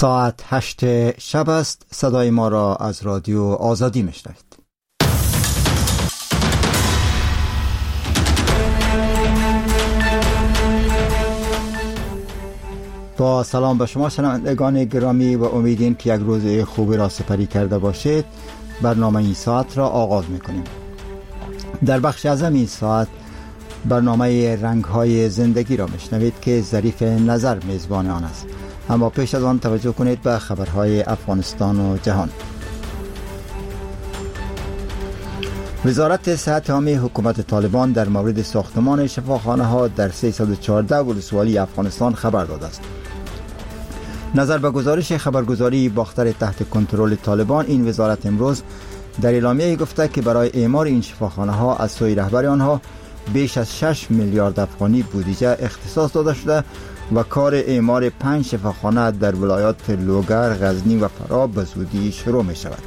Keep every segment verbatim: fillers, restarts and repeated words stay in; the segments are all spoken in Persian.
ساعت هشت شب است. صدای ما را از رادیو آزادی میشنوید. با سلام به شما شنوندگان گرامی و امیدیم که یک روز خوبی را سپری کرده باشید. برنامه این ساعت را آغاز میکنیم. در بخش اعظم این ساعت برنامه رنگ‌های زندگی را میشنوید که ظریف نظر میزبان آن است. اما پیش از آن توجه کنید به خبرهای افغانستان و جهان. وزارت صحت عامه حکومت طالبان در مورد ساختمان شفاخانه ها در سیصد و چهارده ولسوالی افغانستان خبر داده است. نظر به گزارش خبرگزاری باختر تحت کنترل طالبان، این وزارت امروز در اعلامیه گفته که برای اعمار این شفاخانه ها از سوی رهبر آنها بیش از شش میلیارد افغانی بودجه اختصاص داده شده و کار اعمار پنج شفاخانه در ولایات لوگر، غزنی و فرا به زودی شروع می شود.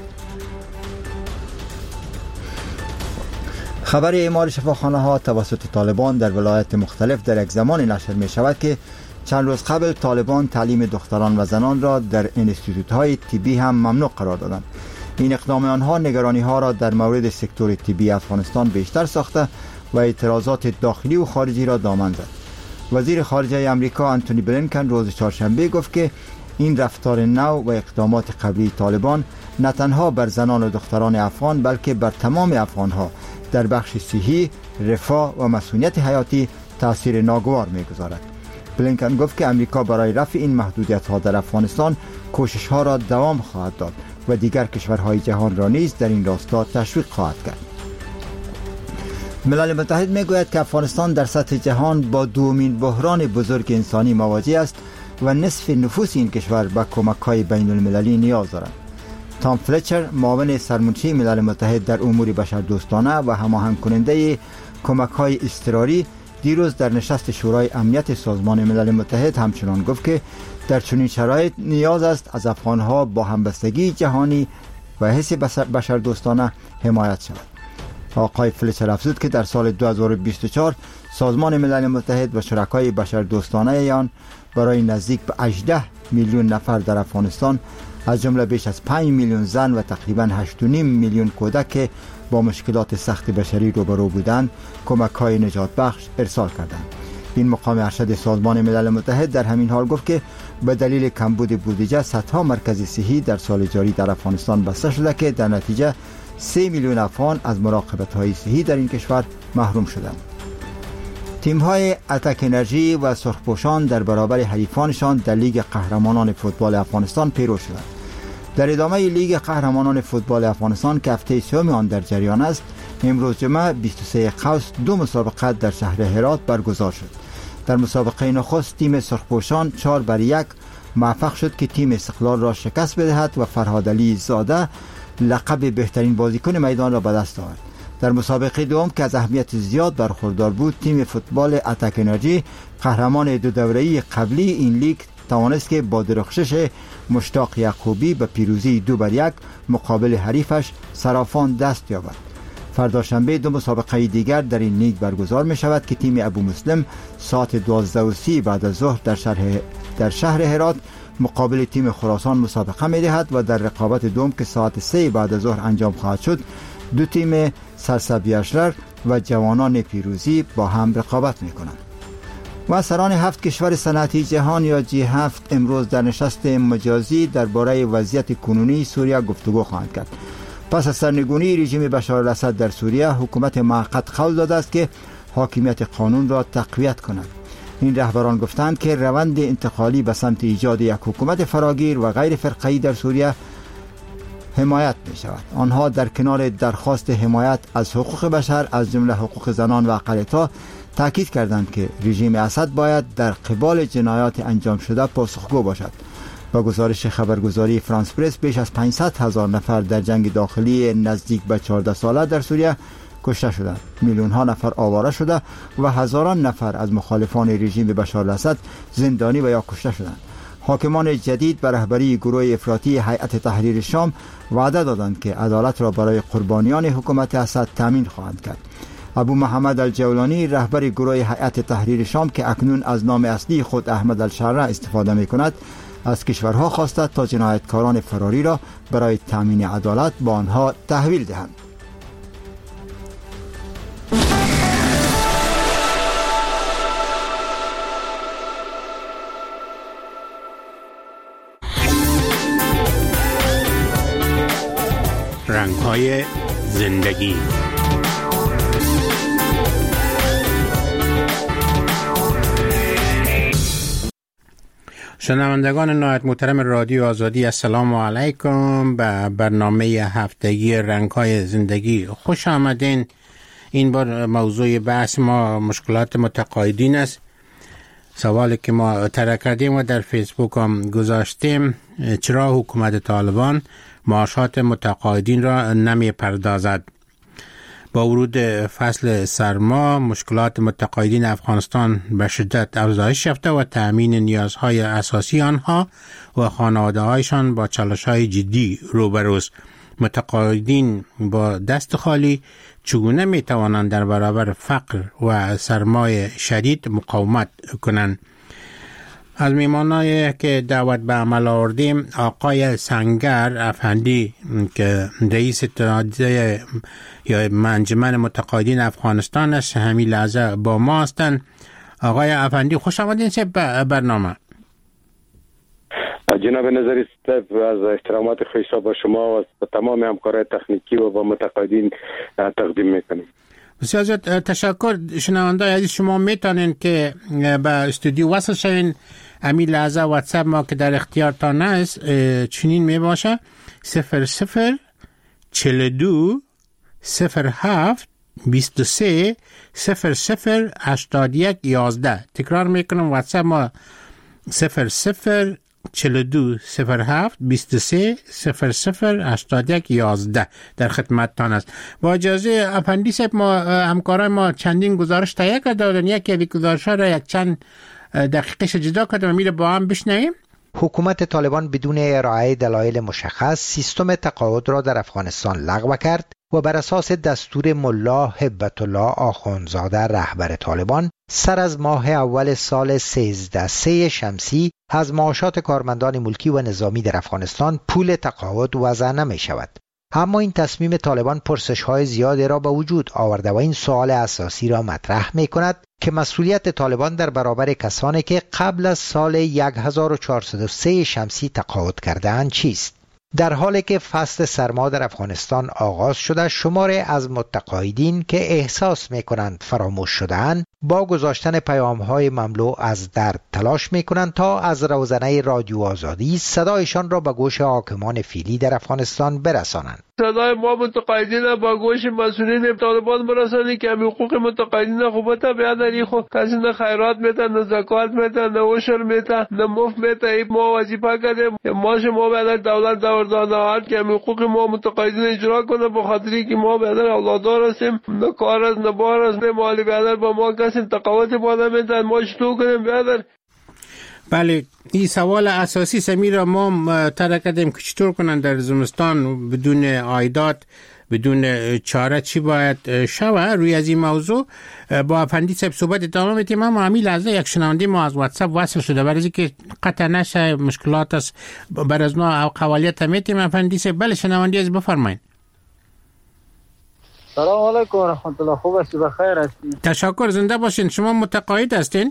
خبر اعمار شفاخانه ها توسط طالبان در ولایات مختلف در یک زمان نشر می شود که چند روز قبل طالبان تعلیم دختران و زنان را در انستیتوت های طبی هم ممنوع قرار دادند. این اقدام آنها نگرانی ها را در مورد سکتور طبی افغانستان بیشتر ساخته و اعتراضات داخلی و خارجی را دامن زد. وزیر خارجه امریکا آنتونی بلینکن روز چهارشنبه گفت که این رفتار نو و اقدامات قبلی طالبان نه تنها بر زنان و دختران افغان بلکه بر تمام افغانها در بخش صحی، رفاه و مسئولیت حیاتی تاثیر ناگوار می‌گذارد. بلینکن گفت که امریکا برای رفع این محدودیت‌ها در افغانستان کوشش‌ها را دوام خواهد داد و دیگر کشورهای جهان را نیز در این راستا تشویق خواهد کرد. ملل متحد میگوید که افغانستان در سطح جهان با دومین بحران بزرگ انسانی مواجه است و نصف نفوس این کشور به کمک‌های بین المللی نیاز دارد. تام فلچر، معاون سرمنشی ملل متحد در امور بشردوستانه و هماهنگ کننده کمک‌های اضطراری، دیروز در نشست شورای امنیت سازمان ملل متحد همچنان گفت که در چنین شرایط نیاز است از افغان‌ها با همبستگی جهانی و حس بشردوستانه حمایت شود. آقای فلچر افزود که در سال دو هزار و بیست و چهار سازمان ملل متحد و شرکای بشردوستانه آن برای نزدیک به هجده میلیون نفر در افغانستان از جمله بیش از پنج میلیون زن و تقریباً هشت و نیم میلیون کودک که با مشکلات سخت بشری روبرو بودند کمک‌های نجات بخش ارسال کردند. این مقام ارشد سازمان ملل متحد در همین حال گفت که به دلیل کمبود بودجه صدها مرکز صحی در سال جاری در افغانستان بسته شده که در نتیجه سه میلیون افغان از مراقبت‌های صحی در این کشور محروم شدند. تیم‌های اتک انرژی و سرخپوشان در برابر حریفانشان در لیگ قهرمانان فوتبال افغانستان پیروز شدند. در ادامه لیگ قهرمانان فوتبال افغانستان که هفته سوم آن در جریان است، امروز جمعه بیست و سوم قوس دو مسابقه در شهر هرات برگزار شد. در مسابقه نخست تیم سرخپوشان چهار بر یک موفق شد که تیم استقلال را شکست بدهد و فرهاد علی زاده لقب بهترین بازیکن میدان را به دست آورد. در مسابقه دوم که از اهمیت زیاد برخوردار بود، تیم فوتبال اتک انرژی قهرمان دو دوره‌ای قبلی این لیگ توانست که با درخشش مشتاق یعقوبی به پیروزی دو بر یک مقابل حریفش صرافان دست یابد. فردا شنبه دو مسابقه دیگر در این لیگ برگزار می شود که تیم ابو مسلم ساعت دوازده و سی بعد از ظهر در شهر در شهر هرات مقابل تیم خراسان مسابقه می دهد و در رقابت دوم که ساعت سه بعد از ظهر انجام خواهد شد، دو تیم سرسبزی اشرر و جوانان پیروزی با هم رقابت می کنند. و سران هفت کشور صنعتی جهان یا جی هفت امروز در نشست مجازی درباره وضعیت کنونی سوریه گفتگو خواهند کرد. پس از سرنگونی رژیم بشار الاسد در سوریه، حکومت موقت قول داده است که حاکمیت قانون را تقویت کند. این رهبران گفتند که روند انتقالی به سمت ایجاد یک حکومت فراگیر و غیر فرقه‌ای در سوریه حمایت می شود. آنها در کنار درخواست حمایت از حقوق بشر از جمله حقوق زنان و اقلیت‌ها تاکید کردند که رژیم اسد باید در قبال جنایات انجام شده پاسخگو باشد. با گزارش خبرگزاری فرانس پرس، بیش از پانصد هزار نفر در جنگ داخلی نزدیک به چهارده ساله در سوریه کشته شدند. میلیون ها نفر آواره شده و هزاران نفر از مخالفان رژیم بشار الاسد زندانی و یا کشته شدند. حاکمان جدید به رهبری گروه افراطی هیئت تحریر شام وعده دادند که عدالت را برای قربانیان حکومت اسد تامین خواهند کرد. ابو محمد الجولانی، رهبر گروه هیئت تحریر شام که اکنون از نام اصلی خود احمد الشرع استفاده می کند، از کشورها خواسته تا جنایتکاران فراری را برای تامین عدالت با آنها تحویل دهند. رنگ‌های زندگی. شنوندگان نهایت محترم رادیو آزادی، السلام علیکم. به برنامه هفتگی رنگ‌های زندگی خوش آمدین. این بار موضوع بحث ما مشکلات متقاعدین است. سوالی که ما طرح کردیم و در فیسبوک هم گذاشتیم: چرا حکومت طالبان معاشات متقاعدین را نمی پردازد؟ با ورود فصل سرما مشکلات متقاعدین افغانستان به شدت افزایش یافته و تأمین نیازهای اساسی آنها و خانواده‌هایشان با چالش‌های جدی روبروست. متقاعدین با دست خالی چگونه می توانند در برابر فقر و سرمای شدید مقاومت کنند؟ از میمانایی که دعوت به عمل آوردیم آقای سنگر افندی که رئیس اتحادیه یا انجمن متقاعدین افغانستان است همین لحظه با ما هستند. آقای افندی خوش آمدین به برنامه. جناب نظری صاحب، از احترامات خیشا با شما و تمام همکارای تکنیکی و با متقاعدین تقدیم میکنیم. بسیار زیاد تشکر. شنوندگان عزیز، شما میتونین که به استودیو وصل شوین. همین لحظه واتساپ ما که در اختیارتان است چنین می باشه: صفر صفر چهل و دو صفر هفت بیست و سه صفر صفر هشتاد و یک یازده. تکرار میکنم، واتساپ ما صفر صفر چهل و دو صفر هفت بیست و سه صفر صفر هشتاد و یک یازده در خدمتتان است. با اجازه افندی صاحب، ما همکارای ما چندین گزارش تهیه کردن. یکی از گزارش‌ها را یک چند دقیقه جدا کردم و میره با هم بشنویم. حکومت طالبان بدون ارائه دلایل مشخص سیستم تقاعد را در افغانستان لغو کرد و بر اساس دستور ملا هبت الله آخوندزاده رهبر طالبان سر از ماه اول سال سیزده سه شمسی از معاشات کارمندان ملکی و نظامی در افغانستان پول تقاعد وضع نمی شود. اما این تصمیم طالبان پرسش‌های زیادی را به وجود آورده و این سوال اساسی را مطرح می کند که مسئولیت طالبان در برابر کسانی که قبل از سال هزار و چهارصد و سه شمسی تقاعد کرده‌اند چیست؟ در حالی که فصل سرما در افغانستان آغاز شده، شماری از متقاعدین که احساس می‌کنند فراموش شده‌اند با گذاشتن پیام‌های مملو از درد تلاش می‌کنند تا از روزنه رادیو آزادی صدایشان را به گوش حاکمان فعلی در افغانستان برسانند. صدای ما متقاعدین با گوش مسئولین طالبان برسانید که حقوق متقاعدین خوبه بیادری خود کسی نه خیرات میتن، نه زکات میتن، نه عشر میتن، نه مفت میتن. ما وظیفه کردیم ما شما بیادر دولت دور داده هست که حقوق ما متقاعدین اجرا کنه، به خاطری که ما بیادر اولادار هستیم، نه کار است نه بار است، نه مالی بیادر با ما کسی تقاعد بالا میتن. ما چطور کنیم بیادر؟ بله، این سوال اساسی سمیر را ما طرح کردیم که چطور کنن در زمستان بدون عایدات، بدون چاره چی باید شوه. روی از این موضوع با افندی صاحب صحبت ادامه میدیم. اما همین لحظه یک شنونده ما از واتساپ وصل شده، برای اینکه قطع نشه مشکلات است بر از نوع قوالیت میتیم. افندی صاحب بله، شنونده از بفرمایید. سلام علیکم و رحمت الله. خوب هستی؟ بخیر هستی؟ تشکر، زنده باشین. شما متقاعد هستین؟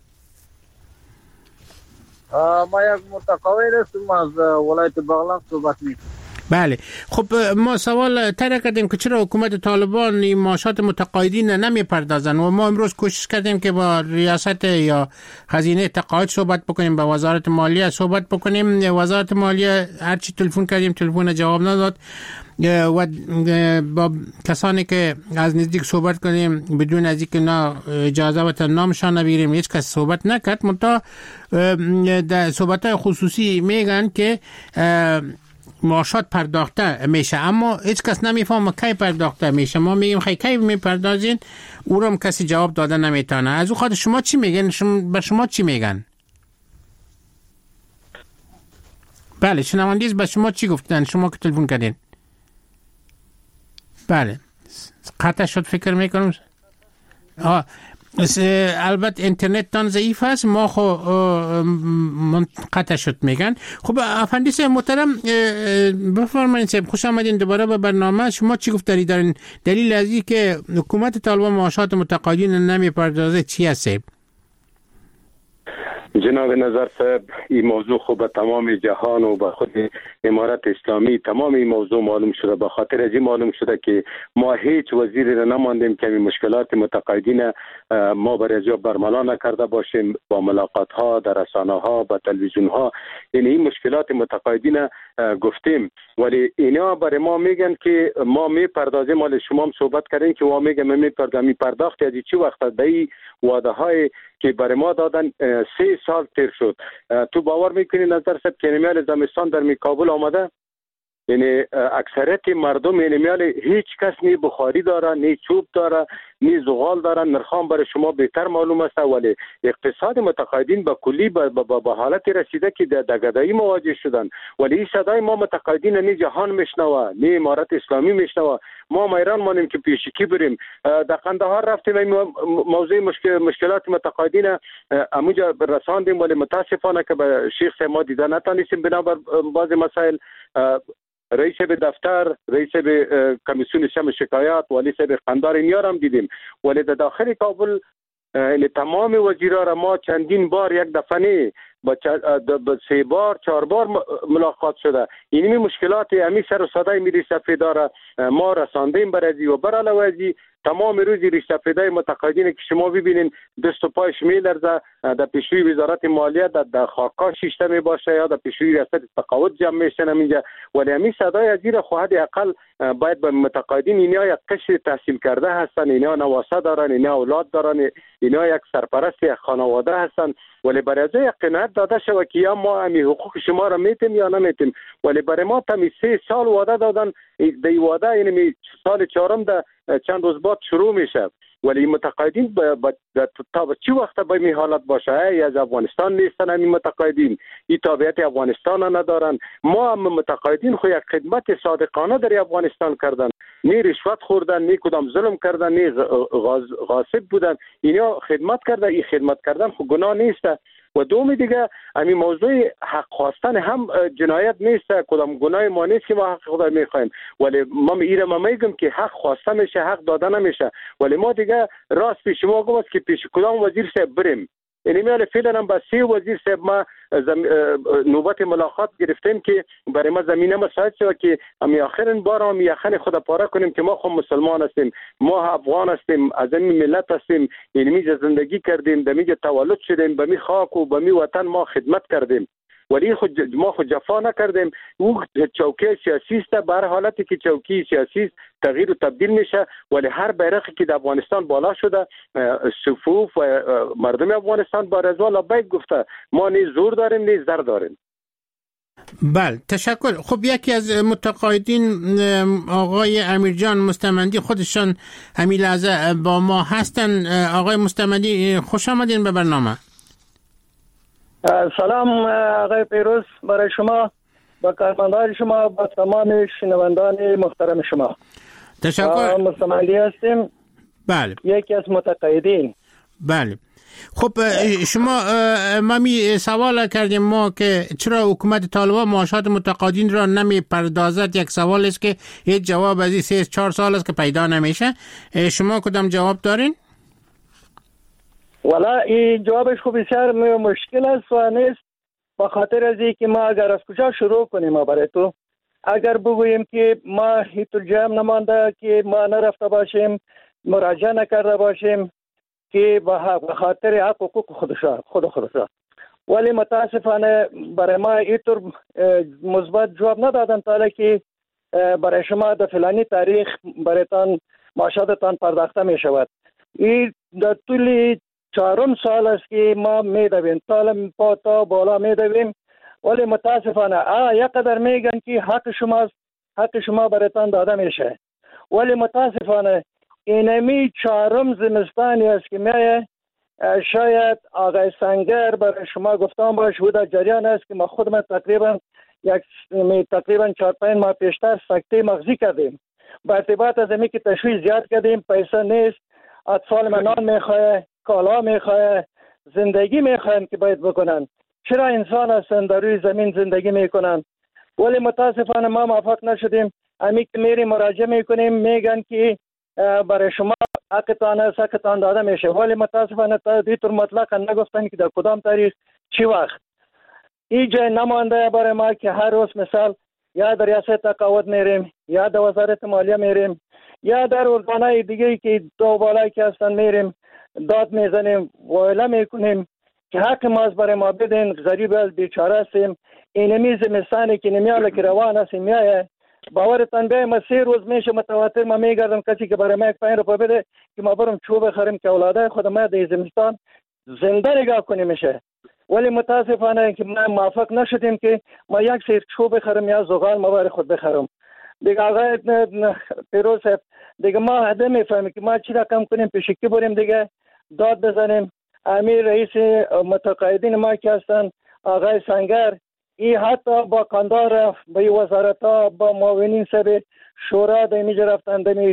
ما یک متقاعد هستم، از ولایت بغلان صحبت میکنم. بله، خب ما سوال طرح کردیم که چرا حکومت طالبان این معاشات متقاعدین نمی پردازن و ما امروز کوشش کردیم که با ریاست یا خزینه تقاعد صحبت بکنیم، با وزارت مالیه صحبت بکنیم. وزارت مالیه هرچی تلفن کردیم تلفن جواب نداد و با کسانی که از نزدیک صحبت کردیم بدون از اینکه نه اجازه و نامشان نبگیریم هیچ کس صحبت نکرد. منتها در صحبت‌های خصوصی میگن که معاشات پرداخته میشه، اما هیچ کس نمیفهمه کی پرداخته میشه. ما میگیم خیلی کی میپردازین، او رو کسی جواب داده نمیتونه. از او خاطر شما چی میگن؟ شما به شما چی میگن؟ بله، شنوندگان به شما چی گفتن شما که تلفن کردین؟ بله، قطع شد فکر میکنم. آه البته اینترنت تان ضعیف است، ما خو منقطع شد میگن. خب افندیس محترم بفرمایید، صاحب خوش آمدین دوباره به برنامه. شما چی گفت دارید در دلیل از این که حکومت طالبان معاشات متقاعدین نمیپردازه چی است؟ جناب نظر صاحب، این موضوع خوب به تمام جهان و به خود امارت اسلامی تمام این موضوع معلوم شده. به خاطر از این معلوم شده که ما هیچ وزیری را نماندیم که این مشکلات متقاعدین ما بر از برملا نکرده باشیم با ملاقات ها در رسانه ها با تلویزیون ها. یعنی این مشکلات متقاعدین گفتیم، ولی اینا برای ما میگن که ما میپردازیم. مال شما هم صحبت کردین که ما میگم میپردازیم. میپرداخت از چی وقت به وعده های که برای ما دادن سه سال تیر شد. تو باور میکنی نظر صاحب که میال زمستان در می کابل آمده؟ یعنی اکثریت مردم یعنی میال هیچ کس نی بخاری داره، نی چوب داره، نی زغال داره. نرخان برای شما بهتر معلوم است، ولی اقتصاد متقاعدین به کلی به حالت رسیده که در دگدایی مواجه شدن. ولی این صدای ما متقاعدین نی جهان میشنوه، نی امارت اسلامی میشنوه. ما ایران مانیم که پیشکی بریم. در قندهار رفتیم موضوع مشکل مشکلات متقاعدین اموجا رساندیم، ولی متاسفانه که به شیخ صاحب ما دیده نتانستیم بنابر بعض مسائل. رئیس به دفتر، رئیس به کمیسیون شم شکایات، والی صاحب قندار اینیار هم دیدیم. ولی در داخل کابل تمام وزیرا را ما چندین بار یک دفعه نه با سه بار چهار بار ملاقات شده. اینمی مشکلات امی سر و صدای میری سفیدار ما رساندیم برازی و برالوازی تمام روزی ریشتفیده متقاعدین که شما ببینین دست و پایش میلرزه. در پیشوی وزارت مالیه در خاکا شیشته می باشه یا در پیشوی ریاست تقاعد جمع میشن اینجا. ولی همین صدای از زیر خواهد اقل باید به متقاعدین اینا یک قشر تحصیل کرده هستن، اینا نواسه دارن، اینا اولاد دارن، اینا یک سرپرست یک خانواده هستن. ولی برای از یک قناعت داده شود که یا ما همین حقوق شما را میتیم یا نمیتیم. ولی برای ما تمی سه سال وعده دادن. دی وعده یعنی سال چهارم ده چند روز بعد شروع میشه. ولی متقاعدین تا به چی وقت به می حالت باشه؟ ای از افغانستان نیستن این متقاعدین، این تابعیت افغانستان ندارن. ما هم متقاعدین خو یک خدمت صادقانه در افغانستان کردن، نی رشوت خوردن، نی کدام ظلم کردن، نی غاصب بودن. اینا خدمت کردن. این خدمت کردن خو گناه نیست. و دومی دیگه همین موضوع حق خواستن هم جنایت نیست. کدام گناه ما نیست که ما حق خدا میخوایم. ولی ما میره ما میگم که حق خواسته میشه، حق داده نمیشه. ولی ما دیگه راست پیش ما گم است که پیش کدام وزیر صاحب بریم. یعنی میاله فعلا هم با سی وزیر صاحب ما زم... نوبت ملاقات گرفتیم که برای ما زمینه مساعد شد که امی آخرین بار هم یخن خدا پاره کنیم که ما خود مسلمان هستیم، ما افغان هستیم، از این ملت هستیم. یعنی میجا زندگی کردیم، در میجا تولد شدیم، به می خاک و به می وطن ما خدمت کردیم. ولی خود ما خود جفا نکردیم. او چوکی سیاسی است. به هر حالتی که چوکی سیاسی تغییر و تبدیل میشه. ولی هر بیرقی که در افغانستان بالا شده صفوف و مردم افغانستان با رضوان لبیک گفته ما نه زور داریم نه زر داریم. بله تشکر. خب یکی از متقاعدین آقای امیرجان مستمندی خودشان همین لحظه با ما هستن. آقای مستمندی خوش آمدین به برنامه. سلام آقای پیروز برای شما، با کارمندان شما، با تمام شنوندان محترم شما. تشکر. مستمندی هستیم. بله. یکی از متقاعدین. بله. خب شما ما می سوال کردیم ما که چرا حکومت طالبان معاشات متقاعدین را نمی پردازد. یک سوال است که هیچ جواب از این سه چهار سال است که پیدا نمیشه. شما کدام جواب دارین؟ والا این جوابش خوب بسیار مشکل است و نیست، به خاطر از اینکه ما اگر از کجا شروع کنیم ما برای تو اگر بگوییم که ما هیچ جمع نمانده که ما نرفته باشیم، مراجعه نکرده باشیم که به خاطر حق حقوق خودشا خود خودشا ولی متاسفانه برای ما اینطور مثبت جواب ندادن تا که برای شما در فلانی تاریخ برایتان معاشاتتان پرداخته می شود. این در طول چهارم سال است که ما می دویم تا تا بالا می دویم، ولی متاسفانه آه یک قدر میگن که حق شماست، حق شما برایتان داده میشه. ولی متاسفانه اینمی چهارم زمستانی است که میایه. شاید آقای سنگر برای شما گفتم باش و در جریان است که ما خود ما تقریبا یک تقریبا چهار پنج ماه پیشتر سکته مغزی کردیم. با ارتباط از امی که تشویش زیاد کردیم، پیسه نیست، اطفال منان میخواه، کالا میخواه، زندگی میخوایم که باید بکنن. چرا انسان هستن در روی زمین زندگی میکنن؟ ولی متاسفانه ما موفق نشدیم. امی که میریم مراجعه میکنیم میگن که برای شما حقتان است، حقتان داده میشه، ولی متاسفانه تا دیتر مطلق نگفتن که در کدام تاریخ چی وقت. این جای نمانده برای ما که هر روز مثال یا در ریاست تقاعد میریم، یا در وزارت مالیه میریم، یا در ارگانهای دیگه که دو بالایی که هستن میریم داد میزنیم و اعلام میکنیم که حق ما برای ما بدین، غریب از بیچاره هستیم. اینمی زمستانی که نمیاله که روان هستیم میایه، باورتان بیای ما سه روز میشه متواتر ما میگردم کسی که برای ما یک پنج روپیه بده که ما برم چوب بخریم که اولاده خود ما در زمستان زنده نگاه کنیم میشه. ولی متاسفانه که ما موفق نشدیم که ما یک سیر چوب بخریم یا زغال ما برای خود بخرم. دیگه آقای پیروز صاحب دیگه ما هده میفهمیم که ما چی رقم کنیم، پیشکی بریم دیگه داد بزنیم. امیر رئیس متقاعدین ما که هستن آقای سنگر، ای حتی با کاندار با وزارت ها با معاونین سب شورا دمیج رفتن دمی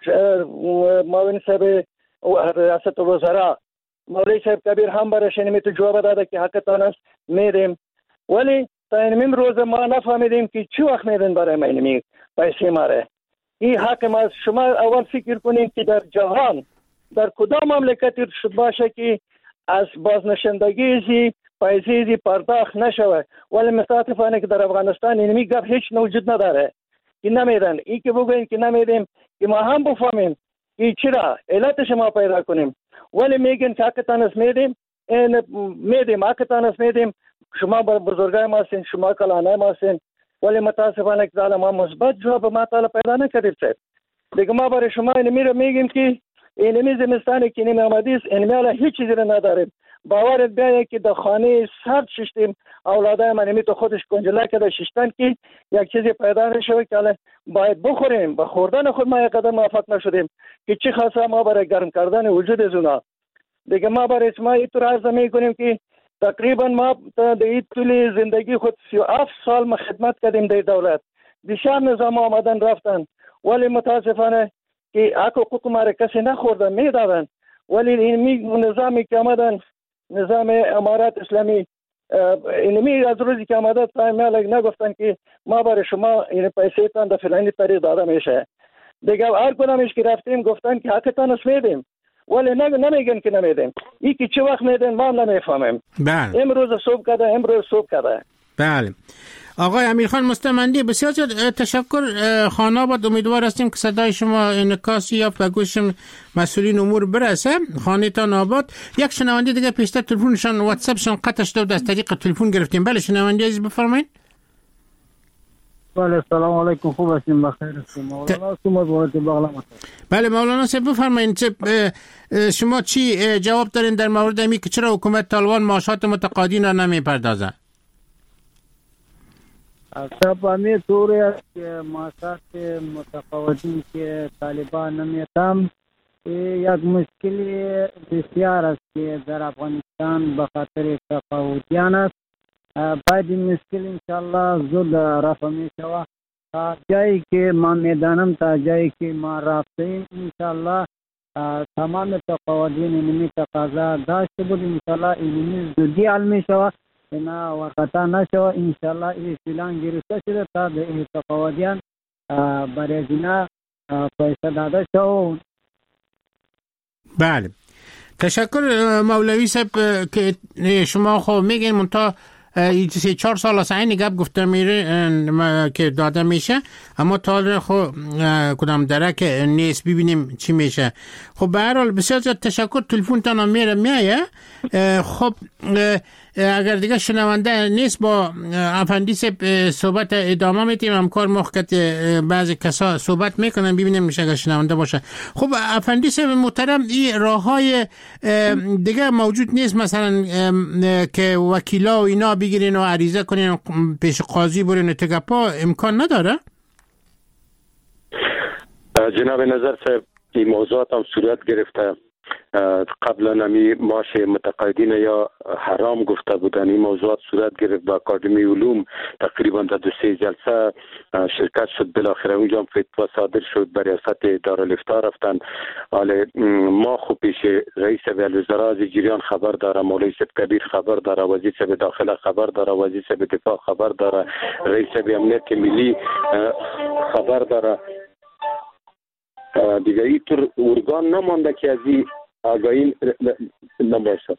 معاونین سب ریاست الوزراء مولوی صاحب کبیر هم برای شنیمی تو جواب داده که حقتان است میدیم، ولی تا این روز ما نفهمیدیم که چی وقت میدن برای ما اینمی پیسی ماره. این حق ما. شما اول فکر کنید که در جهان در کدام مملکتی باشه که از بازنشندگی زی پیسی زی پرداخت نشوه، ولی متاسفانه که در افغانستان اینمی گپ هیچ وجود نداره که نمیدن. این که بگوین که نمیدیم که ما هم بفهمیم که چرا علتش ما پیدا کنیم، ولی میگن که حقتان است میدیم، این میدیم حقتان است میدیم، شما بزرگای ما هستین، شما کلانای ما هستین، ولی متاسفانه که ظالم ما مثبت جواب ما تعالی پیدا نکردیم. سر دیگه ما برای شما اینمی رو میگیم که اینمی زمستانی که اینمی آمدی است، اینمی حالا هیچ چیزی رو نداریم. باورت بیایه که در خانه سرد ششتیم، اولادای من اینمی تو خودش کنجله کرده ششتن که یک چیزی پیدا نشوه که حالا باید بخوریم. با خوردن خود ما یک قدر موفق نشدیم که چی خاصه ما برای گرم کردن وجود از اونا. دیگه ما برای اسما اینطور عرض میکنیم که تقریبا ما در این طول زندگی خود سی و هفت سال ما خدمت کردیم در دولت. بسیار نظام آمدن رفتن، ولی متاسفانه که حقوق ما را کسی نخوردن میدادن، ولی این نظامی که آمدن نظام امارات اسلامی اینمی از روزی که آمده تا میالک نگفتن که ما برای شما این پیسه تان در فلانی طریق داده میشه. دیگه هر کدامش که رفتیم گفتن که حقتان است میدیم، ولی نمیگن که نمیدیم. این که چه وقت میدن ما نمیفهمیم. بله. امروز صبح کده امروز صبح کده. بله. آقای امیرخان مستمندی بسیار تشکر. خاناباد امیدوار هستیم که صدای شما انعکاسی یافت و گوش مسئولین امور برسه. خانه تان آباد. یک شنونده دیگه پیشتر تلفنشان واتساپشان قطع شده، از طریق تلفن گرفتیم. بله شنونده عزیز بفرمایید. بله سلام علیکم، خوب هستیم؟ بخیر هستیم. مولانا سومد ولایت بغلان. بله مولانا صاحب بفرمایید شما چی جواب دارین در مورد اینکه چرا حکومت طالبان معاشات متقاعدین را نمیپردازد؟ صاحب همین طوری است که معاشات متقاعدین که طالبان نمیتم یک مشکلی بسیار است که در افغانستان به خاطر تقاعدیان است. باید این مشکل انشاءالله زود رفع می شود. تا جایی که ما میدانم تا جایی که ما رفتیم انشاءالله تمام تقاعدین اینمی تقاضا داشته بود، انشاءالله اینمی زودی حل می شود، اینا وقتا نشود. انشاءالله این فیلان گرفته شده تا به این تقاعدیان برای اینا پیسه داده شود. بله تشکر مولوی صاحب که شما خب میگین منتها سه چهار سال است این گپ گفته میره که داده میشه، اما تا خب کدام درک نیست. ببینیم چی میشه. خب به هر حال بسیار زیاد تشکر. تلفن تان میره میایه. خب اگر دیگه شنونده نیست با افندی صحبت ادامه میتیم. همکار محکت بعضی کسا صحبت میکنن ببینیم میشه اگر شنونده باشه. خب افندی محترم این راه های دیگه موجود نیست مثلا که وکیلا و اینا بگیرین و عریضه کنین و پیش قاضی برین و تگپا امکان نداره؟ جناب نظر صاحب این موضوعات هم صورت گرفته قبلا نمی معاش متقاعدین یا حرام گفته بودن. این موضوعات صورت گرفت با اکادمی علوم، تقریبا در دو سه جلسه شرکت شد. بالاخره اونجا هم فتوا صادر شد، به ریاست دارالافتاء رفتن. حالا ما خوب پیش رئیس الوزراء از جریان خبر داره، مولوی صاحب کبیر خبر داره، وزیر صاحب داخله خبر داره، وزیر صاحب دفاع خبر داره، رئیس امنیت ملی خبر داره. دیگه اینطور ارگان نمانده که از این آگاهی نباشه.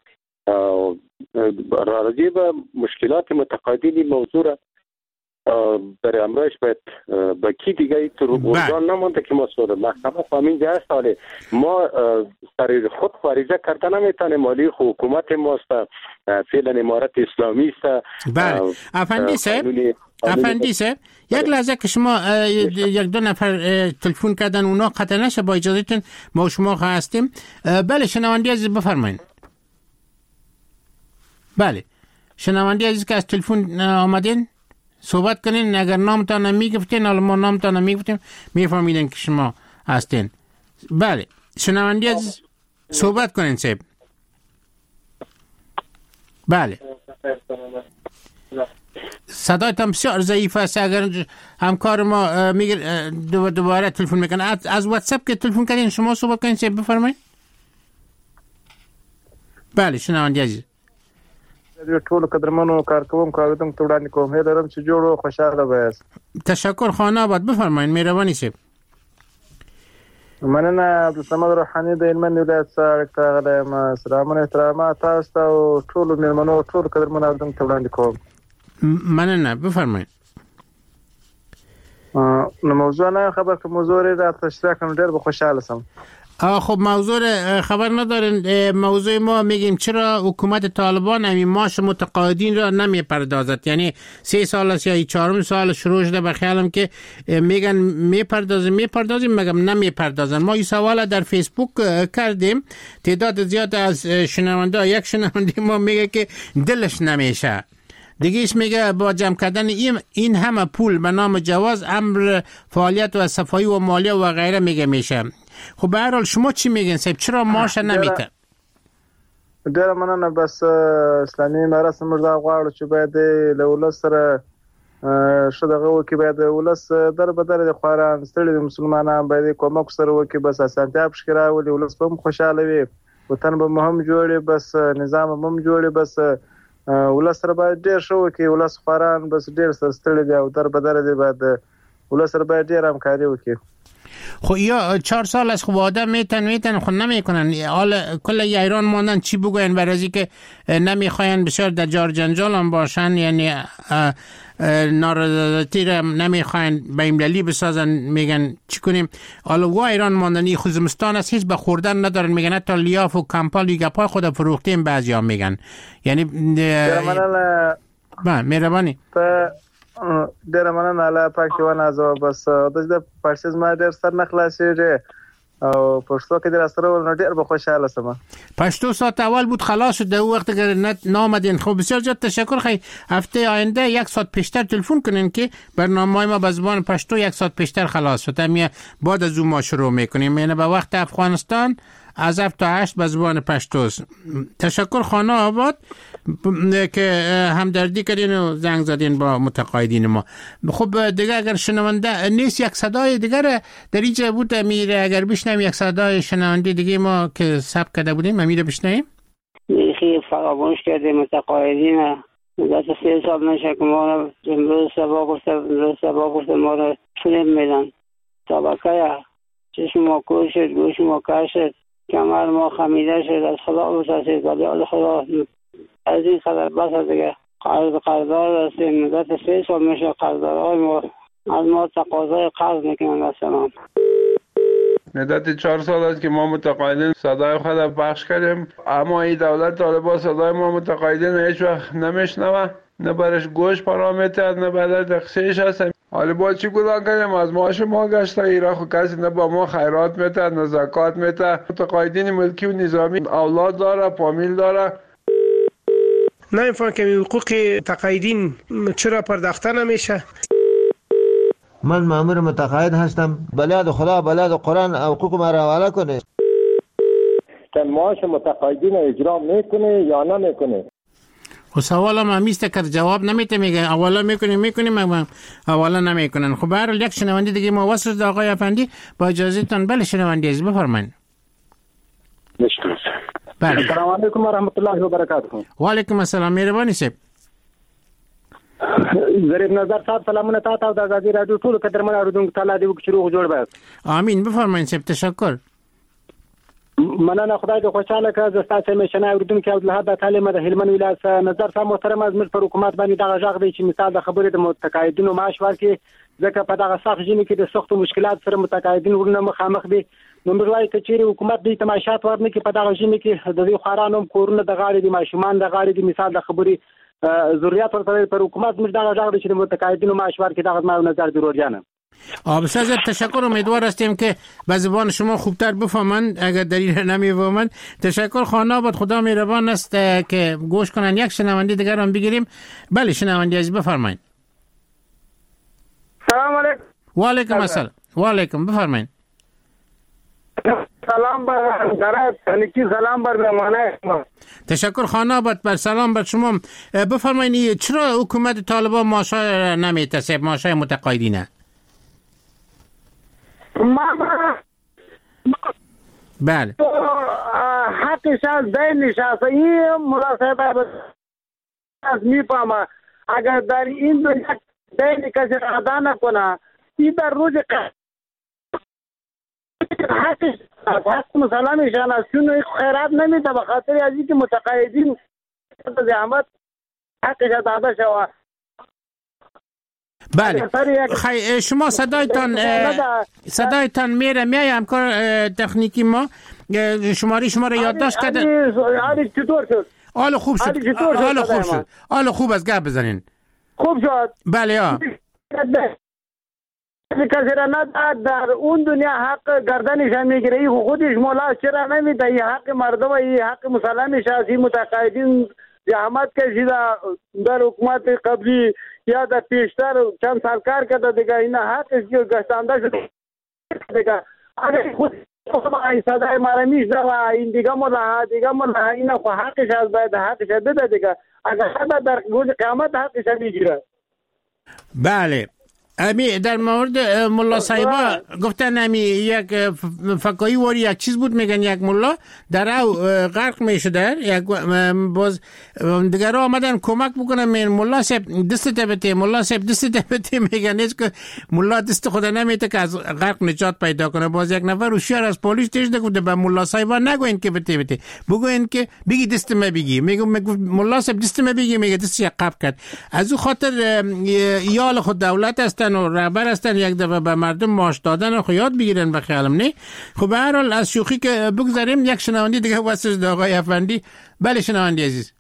راجع به مشکلات متقاعدین موضوع را برای امروز باید با کی دیگه اینطور ارگان نمانده که ما سوال محکمه فامین جا هست. حالی ما سر خود خارجه کرده نمیتانه، مالی حکومت ماست، فعلا امارت اسلامی است. بله افندی صاحب، افندی صاحب یک لحظه که شما یک دو نفر تلفن کردن اونا قطع نشه، با اجازهتون ما شما هستیم. بله شنوندی عزیز بفرمایید. بله شنوندی عزیز که از تلفن آمدین صحبت کنین، اگر نامتان نمیگفتین حالا ما نامتان نمیگفتیم میفهمیدن که شما هستین. بله شنوندی عزیز صحبت کنین صاحب. بله صدایتان بسیار ضعیف است، اگر همکار ما میگه دوباره تلفن میکنه. از واتساپ که تلفن کردین شما صحبت کنین صاحب بفرمایید. بله شنوندی عزیز ټول قدرمنو کارکوونکو اوریدونکو ته وړاندې کوم هیله لرم چې جوړ او خوشاله بایاست. تشکر خانه آباد بفرمایید مهرباني صاحب. مننه عبدالصمد روحاني د هلمند ولایت څخه راغلی یم. سلامونه احترامات تاسو ته او ټولو مېلمنو ټول قدرمنو اوریدونکو ته وړاندې کوم. مننه بفرمایید. نو موضوع نه خبر که موضوع را تشریح کنم ډېر به خوشاله شم. خب موضوع خبر ندارن. موضوع ما میگیم چرا حکومت طالبان همین معاش متقاعدین را نمیپردازد، یعنی سه سال است یا چهارم سال شروع شده، به خیالم که میگن میپردازیم میپردازیم مگم نمیپردازن. ما این سوال در فیسبوک کردیم، تعداد زیاد از شنونده، یک شنونده ما میگه که دلش نمیشه، دیگه ایش میگه با جمع کردن این این همه پول به نام جواز امر فعالیت و صفایی و مالیه و غیره میگه میشه. خب به هر حال شما چی میگین صاحب، چرا معاش نمیته؟ ډیره مننه. بس اسلامي امارت سمردا غواړو چې باید له ولس سره شو دغه وکي، باید ولس در بدر د خواران ستړي مسلمانان باید کومک سره وکي، بس اسانتیا بشکرا ولې ولس په خوشاله وي، وطن به مهم جوړي، بس نظام مهم جوړي، بس ولس سره باید ډیر شو وکي، ولس خواران بس ډیر ستړي دي او در بدر دي، باید ولس سره باید ډیر همکاري وکي. خب یا چهار سال از خب آدم میتن میتن خود نمیکنن، حالا کل ایران ماندن چی بگوین برای از که نمیخواین بسیار در جار جنجال هم باشن، یعنی نارضایتی را نمیخواین بیمللی بسازن، میگن چی کنیم. حالا و ایران ماندنی خوزمستان است، هیچ به خوردن ندارن، میگن حتی لیاف و کمپال و گپای خود فروختیم بعضی ها میگن. یعنی با مهربانی ډېر مننه الله پاک یو نازو. بس د پارسیز ما ډېر سر نه خلاصېږي او پښتو کې در سره ول ډېر به خوشاله سم. پښتو ساعت اول بود خلاص شد، در وقت که نامدین. خب بسیار زیاد تشکر. خیلی هفته آینده یک ساعت پیشتر تلفن کنین که برنامه ما به زبان پښتو یک ساعت پیشتر خلاص شد، همین بعد از اون ما شروع میکنیم، یعنی به وقت افغانستان از هفت تا هشت به زبان پشتوست. تشکر خانه آباد که همدردی کردین و زنگ زدین با متقاعدین ما. خب دیگه اگر شنونده نیست یک صدای دیگر در اینجا بود میره، اگر بشنویم یک صدای شنونده دیگه ما که ثبت کرده بودیم امیره بشنویم. خیلی فراموش کردیم متقاعدین مدت سه سال نشه که ما رو امروز سبا گفته امروز سبا گفته ما رو فیلم میدن. طبقه چشم ما کور شد، گوش ما کر شد، کمر ما خمیده شد، از خدا بسازید ولی از خدا از این خبر بس دیگه قرض قرضدار هستیم. مدت سه سال میشه قرضدارهای ما از ما تقاضای قرض میکنن مثلا. مدت چهار سال است که ما متقاعدین صدای خود پخش کردیم، اما این دولت طالبان صدای ما متقاعدین هیچ وقت نمیشنوه، نه برش گوش پرا میتد نه بدر دخشیش هست. حالا با چی گناه کنیم؟ از معاش ما گشته ایران خود کسی نه با ما خیرات میتد نه زکات میتد. متقاعدین ملکی و نظامی اولاد داره، فامیل داره. نمیفهم که حقوق تقاعدین چرا پرداخته نمیشه؟ من مأمور متقاعد هستم، بلاد خدا بلاد قرآن حقوق ما را حواله کنه. که معاش متقاعدین اجرا میکنه یا نمیکنه. خب سوالم همیست که جواب نمیته، میگه اولا میکنیم میکنیم اما اولا نمیکنن. خب به هر حال یک شنونده دیگه ما وصل شد آقای افندی، با اجازه تان. بله شنونده عزیز بفرمایید. بله. السلام علیکم و رحمت الله و برکاته. و علیکم السلام، مهربانی صاحب. ظریف نظر صاحب سلامونه تاسو او د ازادي رادیو ټول قدرمن اوریدونکو ته الله دې وکړي روغ جوړ بس. امین. بفرمایئ صاحب. تشکر. مننه، خدای دې خوشاله کړه. زه ستاسو مشنه اوریدونکو عبدالحد طالب د هلمند ولایت نظر صاحب محترم از پر حکومت باندې دغه ځاغ دی چې مثال د خبرې د متقاعدینو معاش ورکړي، ځکه په دغه سخت ژمي کې د سختو مشکلات سره متقاعدین ورنه مخامخ دي. نو موږ وایو چې چیرې حکومت دې تماشات ورنه کې په دغه ژمي کې د دې خورانو کورونه د غاړې د ماشومان د غاړې د مثال د خبرې ضرورت ورته پر حکومت موږ دغه ځاغ چې متقاعدینو معاش ورکړي. دغه ما نظر ضرور جانم. بسیار تشکر. امیدوار هستیم که به زبان شما خوبتر بفهمند اگر دلیل نمیفهمند. تشکر. خانه آباد، خدا مهربان است که گوش کنن. یک شنونده دیگر هم بگیریم. بله شنونده عزیز بفرمایید. سلام علیکم. و علیکم السلام. و علیکم بفرمایید. سلام بر درات تنکی سلام بر مهمانه. تشکر خانه آباد، بر سلام بر شما. بفرمایید چرا حکومت طالبان معاشای نمیته، معاشای متقاعدینه؟ ما بله حقش از دینش است. این مناسبت از میفهمه اگر در این دنیا دین کسی ادا نکنه، این در روز حقش حق مسلمشان است. چون خیرات نمیده به خاطر از اینکه متقاعدین زحمت حقش ادا شود. بله خی شما صدایتان صدایتان میره میای همکار تکنیکی ما شماره شما رو یادداشت کرده. حالی چطور شد؟ حال خوب شد. حال خوب شد. حال خوب از گپ بزنین. خوب شد. بله ها. کسی را نداد در اون دنیا حق گردنش هم میگیره. ای خودش مولا چرا نمیده؟ ای حق مردم، ای حق مسلمش است. ای متقاعدین زحمت کشیده در حکومت قبلی یا در پیشتر چند سال کار کرده دیگه. اینا حقش که گشتانده شده دیگه. اگر خود این صدای مرا میشده و این دیگه مولا دیگه مولا اینا خود حقش از باید حقش بده دیگه. اگر حد در روز قیامت حقش میگیره. بله امی در مورد ملا صاحبا گفتن امی یک فکایی واری یک چیز بود، میگن یک ملا در او غرق میشده، یک باز دیگر آمدن کمک بکنن. من ملا صاحب دست تبته، ملا صاحب دست تبته، میگن نیست که ملا دست خود نمیته که از غرق نجات پیدا کنه. باز یک نفر هوشیار از پلیس تیز نگفته به ملا صاحبا نگوین که بته بته، بگوین که بگی دست ما بگی. میگم ملا صاحب دست ما بگی، میگه دست عقب کرد. از او خاطر یال خود دولت است و رهبر هستن، یک دفعه به مردم معاش دادن و یاد بگیرن به خیالم نه. خب به هر حال از شوخی که بگذاریم، یک شنونده دیگه واسه آقای افندی. بله شنونده عزیز.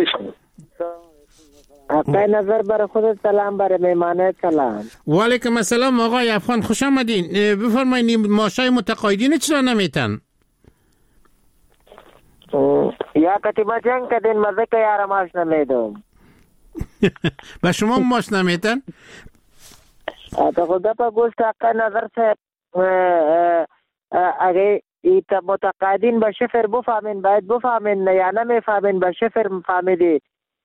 آقای نظر برای خودت سلام، برای مهمانه سلام. و علیکم السلام آقای افغان، خوش آمدین. بفرمایید ماشای متقاعدین چرا نمیتن؟ یا کتیما جنگ کدین مزه که یارا ماش نمیدم. به شما ماش نمیتن؟ تا خدا پا گوشت آقای نظر سے اگه ایتا متقاعدین به شفر بفهمین، باید بفهمین یا نمیفهمین به شفر فهمیدی.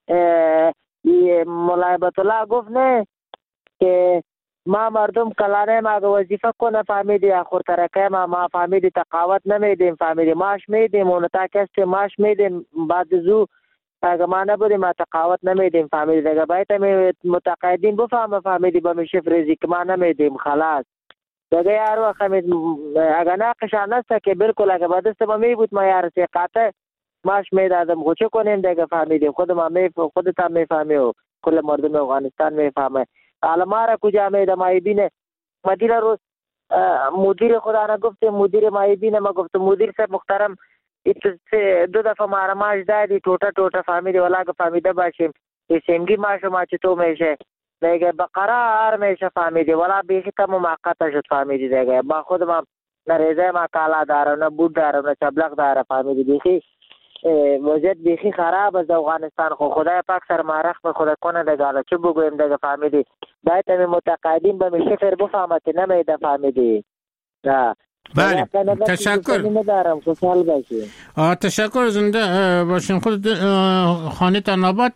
ملایبت الله گفت نه که ما مردم کلانه ما وظیفه کنه فهمیدی، آخر ترکه ما ما فهمیدی تقاوت نمیدیم، فهمیدی ماش میدیم اون تا کسی ماش میدیم بعد زو اگه ما نبودیم ما تقاوت نمیدیم فهمیدی. اگه باید می متقاعدین بفهمه فهمیدی با می شفر ریزی که ما نمیدیم خلاص دیگه. یار وقت اگه ناقشان است که بالکل اگه با دست ما می بود ما یار سیقاته ماش میدادم خود چه کنیم دیگه فهمیدیم. خود ما می خودت هم میفهمی و کل مردم افغانستان میفهمه. حالا ما را کجا میده مایبینه مدیر روز مدیر خدا را گفته مدیر مایبینه ما گفته مدیر صاحب محترم دو دفعه ما را ماش دادی ټوټه ټوټه فهمیدی ولا که فهمیده باشیم سیمگی ماش ما چطور میشه دیگه بقرار میشه فهمیدی ولا بیخی تا موقت شد فهمیدی دیگه. با خود ما نه ریزه ما کالا دارم نه بود دارم نه چبلق دارم فهمیدی. بیخی وضعیت بیخی خراب از افغانستان. خو خدای پاک سر ما رحم خدا کنه دیگه. حالا چه بگویم دیگه فهمیدی. باید همین متقاعدین به می شفر بفهمتی نمیده فهمیدی. بله تشکر. ندارم خوشحال باشید. تشکر، زنده باشین. خود خانه تان آباد.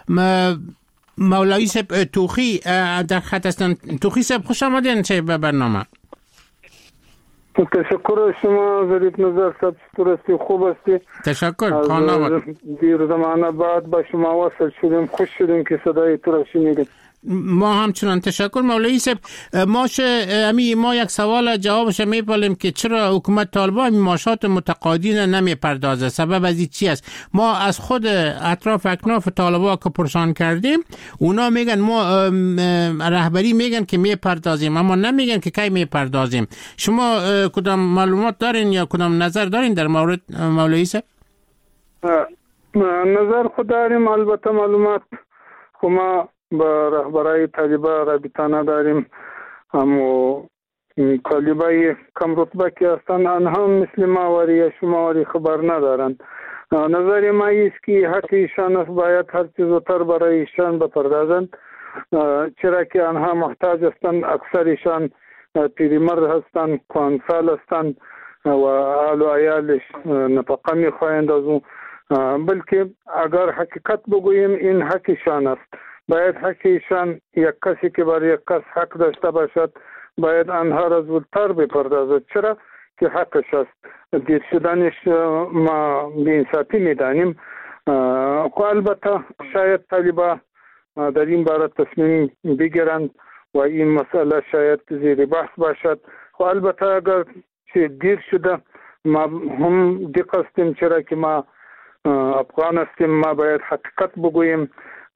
مولوی صاحب توخی در خط هستن. توخی صاحب خوش آمدین چه به برنامه. تشکر شما ظریف نظر صاحب، چطور هستی؟ خوب هستی؟ تشکر. خانه آباد. دیر زمانه بعد با شما وصل شدیم، خوش شدیم که صدای تو را شنیدیم. ما همچنان تشکر. مولوی صاحب ما امی ما یک سوال جوابش میپالیم که چرا حکومت طالبان معاشات متقاعدین نمیپردازه؟ سبب از این چی است؟ ما از خود اطراف اکناف طالبان که پرسان کردیم، اونا میگن ما رهبری میگن که میپردازیم اما نمیگن که کی میپردازیم. شما کدام معلومات دارین یا کدام نظر دارین در مورد مولوی صاحب؟ نظر خود داریم، البته معلومات خو ما با رهبرای طالبان رابطه نداریم، اما طالبای کم رتبه که هستند آنها مثل ما وری شما وری خبر ندارند. نظر ما است که حق ایشان است، باید هر چیز زودتر برای ایشان بپردازند، چرا که آنها محتاج هستند. اکثر ایشان پیرمرد هستند، کهنسال هستند و اهل و عیالش نفقه میخواهند از اون. بلکه اگر حقیقت بگوییم این حق ایشان است، باید حق ایشان یک کسی که بر یک کس حق داشته باشد باید آنها را زودتر بپردازد، چرا که حقش است. دیر شدنش ما بی‌انصافی میدانیم. خو البته شاید طالبان در این باره تصمیم بگیرند و این مسئله شاید زیر بحث باشد. خو البته اگر چه دیر شده ما هم دقت هستیم، چرا که ما افغان هستیم، ما باید حقیقت بگوییم.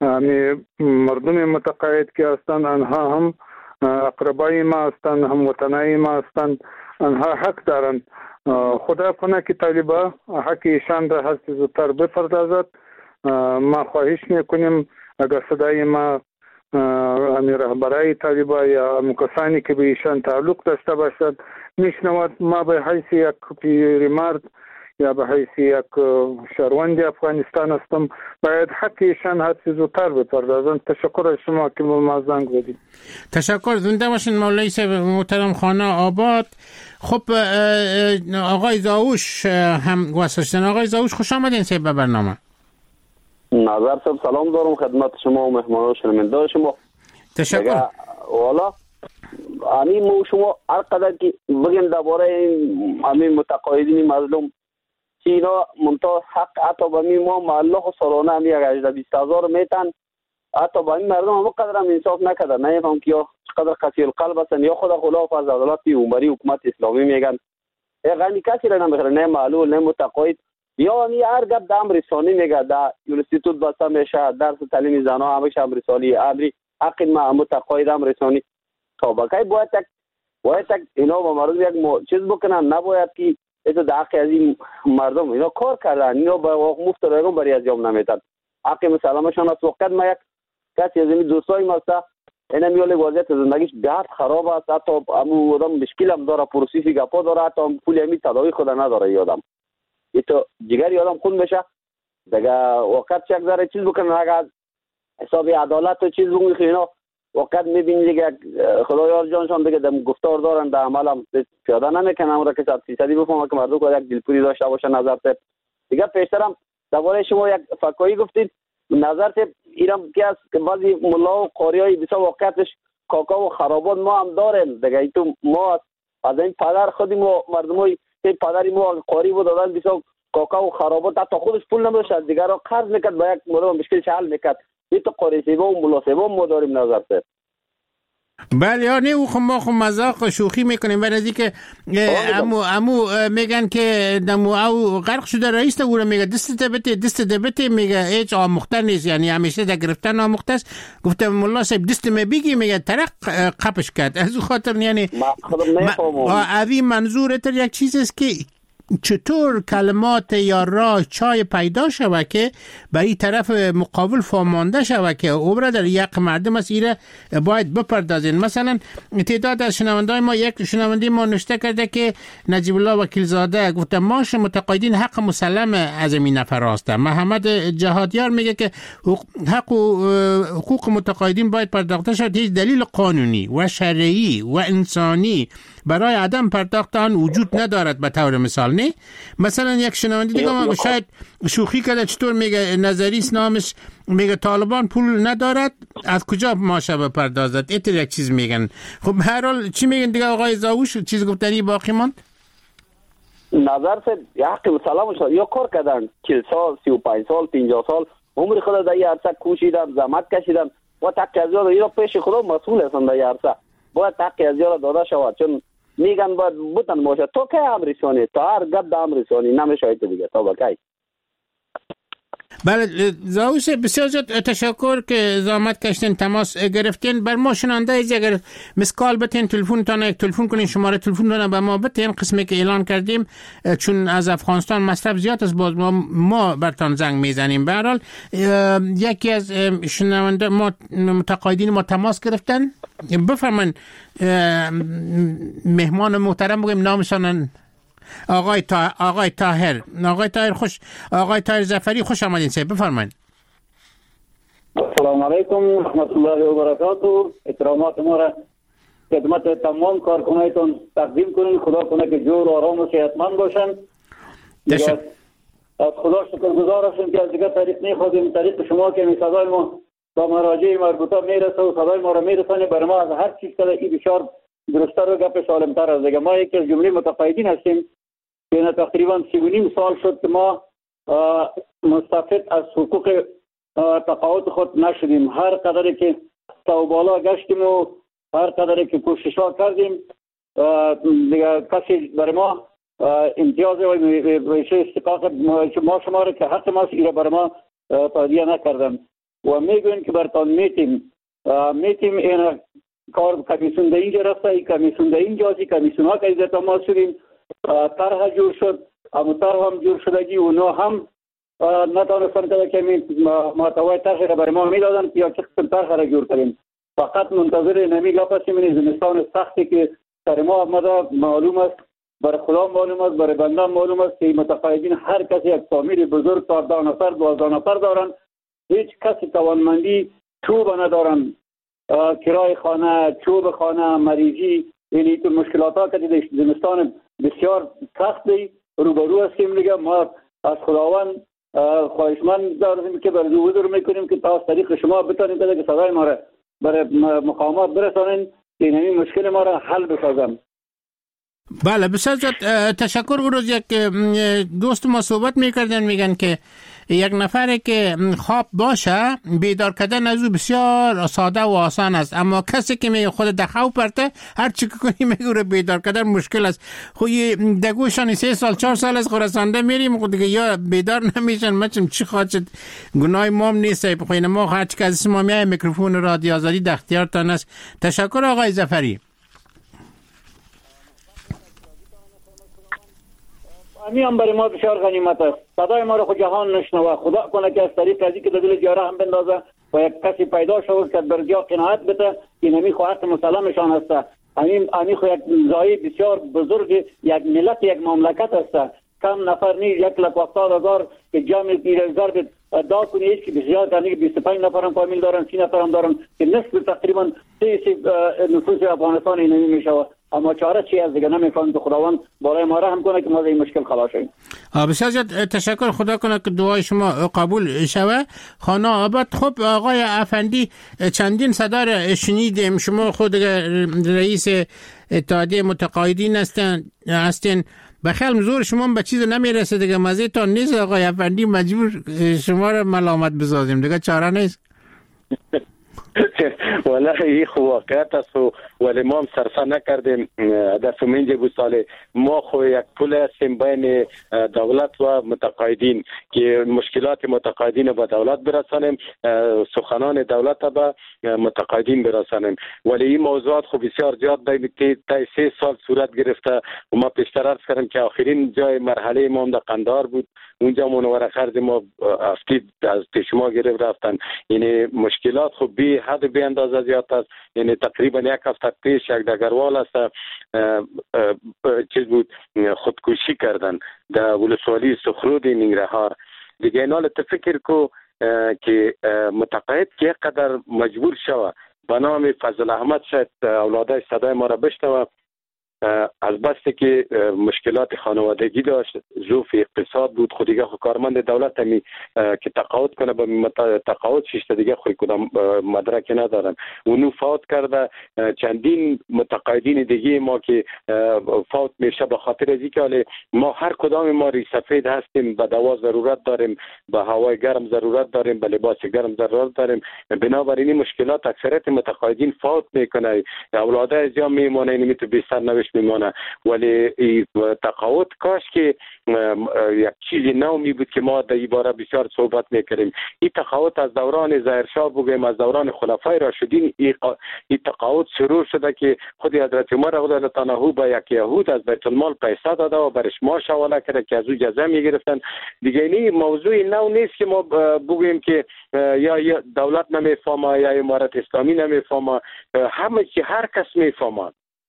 مردم متقاعد که هستند آنها هم اقربای ما هستند، هم وطنای ما هستند، آنها حق دارند. خدا کنه که طالبان حق ایشان را هر چیز زودتر بپردازد. ما خواهش میکنیم اگر صدای ما همین رهبرای طالبان یا کسانی که به ایشان تعلق داشته باشد میشنود، ما به حیث یک پیرمرد یا به حیث یک شهروند افغانستان هستم، باید حق ایشان هر چیز زودتر بپردازند. تشکر از شما که به ما زنگ زدید. تشکر. زنده باشین مولوی صاحب محترم خانه آباد. خب آقای زاوش هم واسه آقای زاوش خوش آمدین صاحب به برنامه. نظر صاحب سلام دارم خدمت شما و مهمانان شنونده شما. تشکر. والا امی مو شما هر قدر که بگیم درباره همین متقاعدین مظلوم که اینا منتها حق حتی به می ما معلق و سالانه همی یک هجده بیست هزار میتن، حتی به این مردم هم قدر هم انصاف نکرده. نمیفهم که یا قدر قسی القلب هستن یا خود خلاف از عدالت عمری حکومت اسلامی میگن. یعنی کسی را نمیخوره، نه معلول نه متقاعد، یا همی هر گپ دام رسانی میگه. در یونیورسیتوت بسته میشه، درس تعلیم زنها همیشه هم رسانی، امری حق ما متقاعد هم رسانی. تا بقای باید تک باید تک اینا با مردم یک چیز بکنن، نباید که ایتو در حق از این مردم اینا کار کردن، اینا با مفت رایگان برای از جام نمیتن. حق مسلمشان از وقت ما یک کسی از این دوستای ماستا اینا میاله وضعیت زندگیش بهت خراب است، حتی امو آدم مشکل هم داره، پروسیسی گپا داره، حتی پول امی تداوی خود نداره. یادم ایتو جگری آدم خون میشه دیگه وقت چک داره چیز بکنن، اگر حساب عدالت و چیز بگوی اینا وقت میبینی دیگه خدایار جانشان دیگه دم گفتار دارن، در عمل هم پیاده نمیکنن. اون را که صد فیصدی بفهمه که مردم که یک دلپوری داشته باشه. نظر ته دیگه پیشترم درباره شما یک فکایی گفتید، نظر ته ایران که از بعضی ملا و قاریای بسیار واقعیتش کاکا و خرابات ما هم داریم دیگه. تو ما از این پدر خودی ما مردمای که پدری ما قاری بود دادن بسیار کاکا و خرابات، حتی خودش پول نداشت از دیگر را قرض میکرد، با یک مردم مشکلش حل میکرد. این تو قاری سیبا و ملا سیبا ما داریم. نظر ته بله ها، نه او خب ما خب مذاق و شوخی میکنیم ولی که امو امو میگن که دمو او غرق شده رئیس او رو میگه دست دبته دست دبته میگه هیچ آموخته نیست، یعنی همیشه در گرفتن آموخته است. گفتم مولا صاحب دست می بگی میگه طرق قپش کرد. از خاطر یعنی اوی منظور تر یک چیز است که چطور کلمات یا راه چای پیدا شود که به این طرف مقابل فامانده شود که او برادر یک مردم است ایره باید بپردازین. مثلا تعداد از شنوندای ما، یک شنونده ما نوشته کرده که نجیب الله وکیلزاده گفته ماش متقاعدین حق مسلم از این نفر هستند. محمد جهادیار میگه که حق و حقوق متقاعدین باید پرداخته شود. هیچ دلیل قانونی و شرعی و انسانی برای عدم پرداخت آن وجود ندارد. به طور مثال نه مثلا یک شنونده دیگه ما شاید شوخی کرده، چطور میگه نظریست نامش، میگه طالبان پول ندارد از کجا ماشه بپردازد، اینطور یک چیز میگن. خب هر حال چی میگن دیگه آقای زاوش؟ چیز گفتنی باقی ماند؟ نظر سے حق مسلم شد یا کار کردن چهل سال سی و پنج سال پنجاه سال عمر خود در این عرصه کوشیدن، زحمت کشیدن و تک از یاد اینا پیش خدا مسئول هستند. در این عرصه باید تک از یاد داده شود، چون میگن باید بتن باشه. تو که هم رسانی، تا هر گد هم رسانی نمیشه دیگه. تا بکی بله زاوش بسیار زیاد تشکر که زحمت کشتین تماس گرفتین. بر ما شنونده ایز اگر مسکال بتین تلفن تان یک تلفن کنین، شماره تلفن دونه به ما بتین. قسمی که اعلان کردیم چون از افغانستان مصرف زیاد است باز ما, ما برتان زنگ میزنیم. به هر حال یکی از شنونده ما متقاعدین ما تماس گرفتن. بفرمایید مهمان محترم بگیم نامشان. آقای تا آقای طاهر آقای طاهر خوش آقای طاهر ظفری خوش آمدین. سه بفرمایید. السلام علیکم و رحمت الله و برکاته. احترامات ما را خدمت تمام کارکنایتون تقدیم کنین. خدا کنه که جور و آرام و صحتمند باشن. از خدا شکرگزار هستیم که از دیگه طریق نخواهیم، طریق شما که می صدای ما با مراجع مربوطه میرسه و صدای ما را میرسانه. برای ما از هر چیز که این بسیار درستر و گپ سالمتر از دیگه. ما یکی از جمله متقاعدین هستیم که تقریبا سی و نیم سال شد که ما مستفید از حقوق تقاعد خود نشدیم. هر قدری که تا بالا گشتیم و هر قدری که کوشش ها کردیم دیگه کسی برای ما امتیاز و ویشه استقاق ما شما را که حق ماست ایره برای ما تادیه نکردن و میگوین که برتان میتیم میتیم این کار کمیسون در اینجا رفته، این کمیسون در اینجا هستی، کمیسون ها که ایزت ما شدیم طرح جور شد. اما طرح هم جور شدگی اونا هم نتانستن که کمی محتوای طرح را برای ما میدادن یا چه قسم طرح را جور کنیم. فقط منتظر نمی گپ هستیم. این زمستان سختی که سر ما آمده معلوم است، برای خدا معلوم است، برای بنده معلوم است که متقاعدین هر کسی یک فامیل بزرگ تا ده نفر دوازده نفر دارن. هیچ کسی توانمندی چوب ندارن، کرای خانه، چوب خانه، مریضی، یعنی تو مشکلات ها که دیده زمستان بسیار سخت دی روبرو هستیم دیگه. ما از خداوند خواهشمند داریم که برای حضور میکنیم که تا از طریق شما بتانیم که صدای ما را برای مقامات برسانین که این مشکل ما را حل بسازم. بله بسیار تشکر. او روز یک دوست ما صحبت میکردن، میگن که یک نفر که خواب باشه بیدار کردن از او بسیار ساده و آسان است، اما کسی که میگه خود در خواب پرته هر چی که کنی میگه بیدار کردن مشکل است. خب دگوشان سه سال چهار سال از خراسانده میریم خود دیگه یا بیدار نمیشن. مچم چی خواهد شد؟ گناه مام نیست. بخوین ما هر چی که از ما میای میکروفون رادیو آزادی در اختیارتان است. تشکر آقای ظفری. امی هم برای ما بسیار غنیمت است. صدای ما را خود جهان نشنوه. خدا کنه که از طریق ازی که دل جاره هم بندازه و یک کسی پیدا شود که بر جا قناعت بده که نمی خواهد مسلمشان است. امی امی خو یک زایی بسیار بزرگ یک ملت یک مملکت است. کم نفر نیست، یک لک هفتاد هزار که جمع پیرزار به دا کنی هیچ که بسیار دانی بیست و پنج نفر هم فامیل دارن، سی نفر هم دارن که نصف تقریبا سی سی نفوس افغانستان اینمی میشود. اما چاره چی از دیگه نمیفهمم که خداوند برای ما رحم کنه که ما از این مشکل خلاص شیم. بسیار زیاد تشکر. خدا کنه که دعای شما قبول شوه. خانه آباد. خب آقای افندی چندین صدا را شنیدیم. شما خود رئیس اتحادیه متقاعدین هستین هستین بخیال زور شما به چیز نمیرسه دیگه. مزه تا نیست آقای افندی، مجبور شما را ملامت بسازیم دیگه، چاره نیست. والله این واقعیت است ولی ما هم صرفه نکردیم. هدف من بود سال ما خو یک پل هستیم بین دولت و متقاعدین که مشکلات متقاعدین به دولت برسانیم، سخنان دولت به متقاعدین برسانیم. ولی این موضوعات خو بسیار زیاد در طی سه سال صورت گرفته و ما پیشتر عرض کردم که آخرین جای مرحله ما در قندهار بود. اونجا منور خرج ما افتید از پیش ما گرفت رفتن. یعنی مشکلات خب بی حد بی اندازه زیاد است. یعنی تقریبا یک هفته پیش یک دگروال است چیز بود خودکشی کردن در ولسوالی سخرود ننگرهار. دیگه این حال فکر کو که متقاعد که قدر مجبور شوه به نام فضل احمد شاید اولادای صدای ما را بشنوه از بسته که مشکلات خانوادگی داشت، ظروف اقتصاد بود، خود دیگه خود کارمند دولت همی که تقاعد کنه به تقاعد شیشت دیگه خود کدام مدرک ندارن. اونو فوت کرده. چندین متقاعدین دیگه ما که فوت میشه به خاطر از اینکه ما هر کدام ما ری سفید هستیم، به دوا ضرورت داریم، به هوای گرم ضرورت داریم، به لباس گرم ضرورت داریم. بنابراین این مشکلات اکثریت متقاعدین فوت میکنه. اولادای از یا میمونه اینمی تو بیستر نوش میمانه. ولی تقاعد کاش که یک چیزی نو می بود که ما در این باره بسیار صحبت میکردیم. این تقاعد از دوران ظاهرشاه بگویم، از دوران خلفای راشدین این تقاعد شروع شده که خود حضرت عمر رضی الله عنه به یک یهود از بیت المال پیسه داده و برش معاش حواله کرده که از او جزا میگرفتن. دیگه این موضوع نو نیست که ما بگویم که یا دولت نمیفهمه یا امارت اسلامی نمیفهمه. همه چی هر کس میفهمه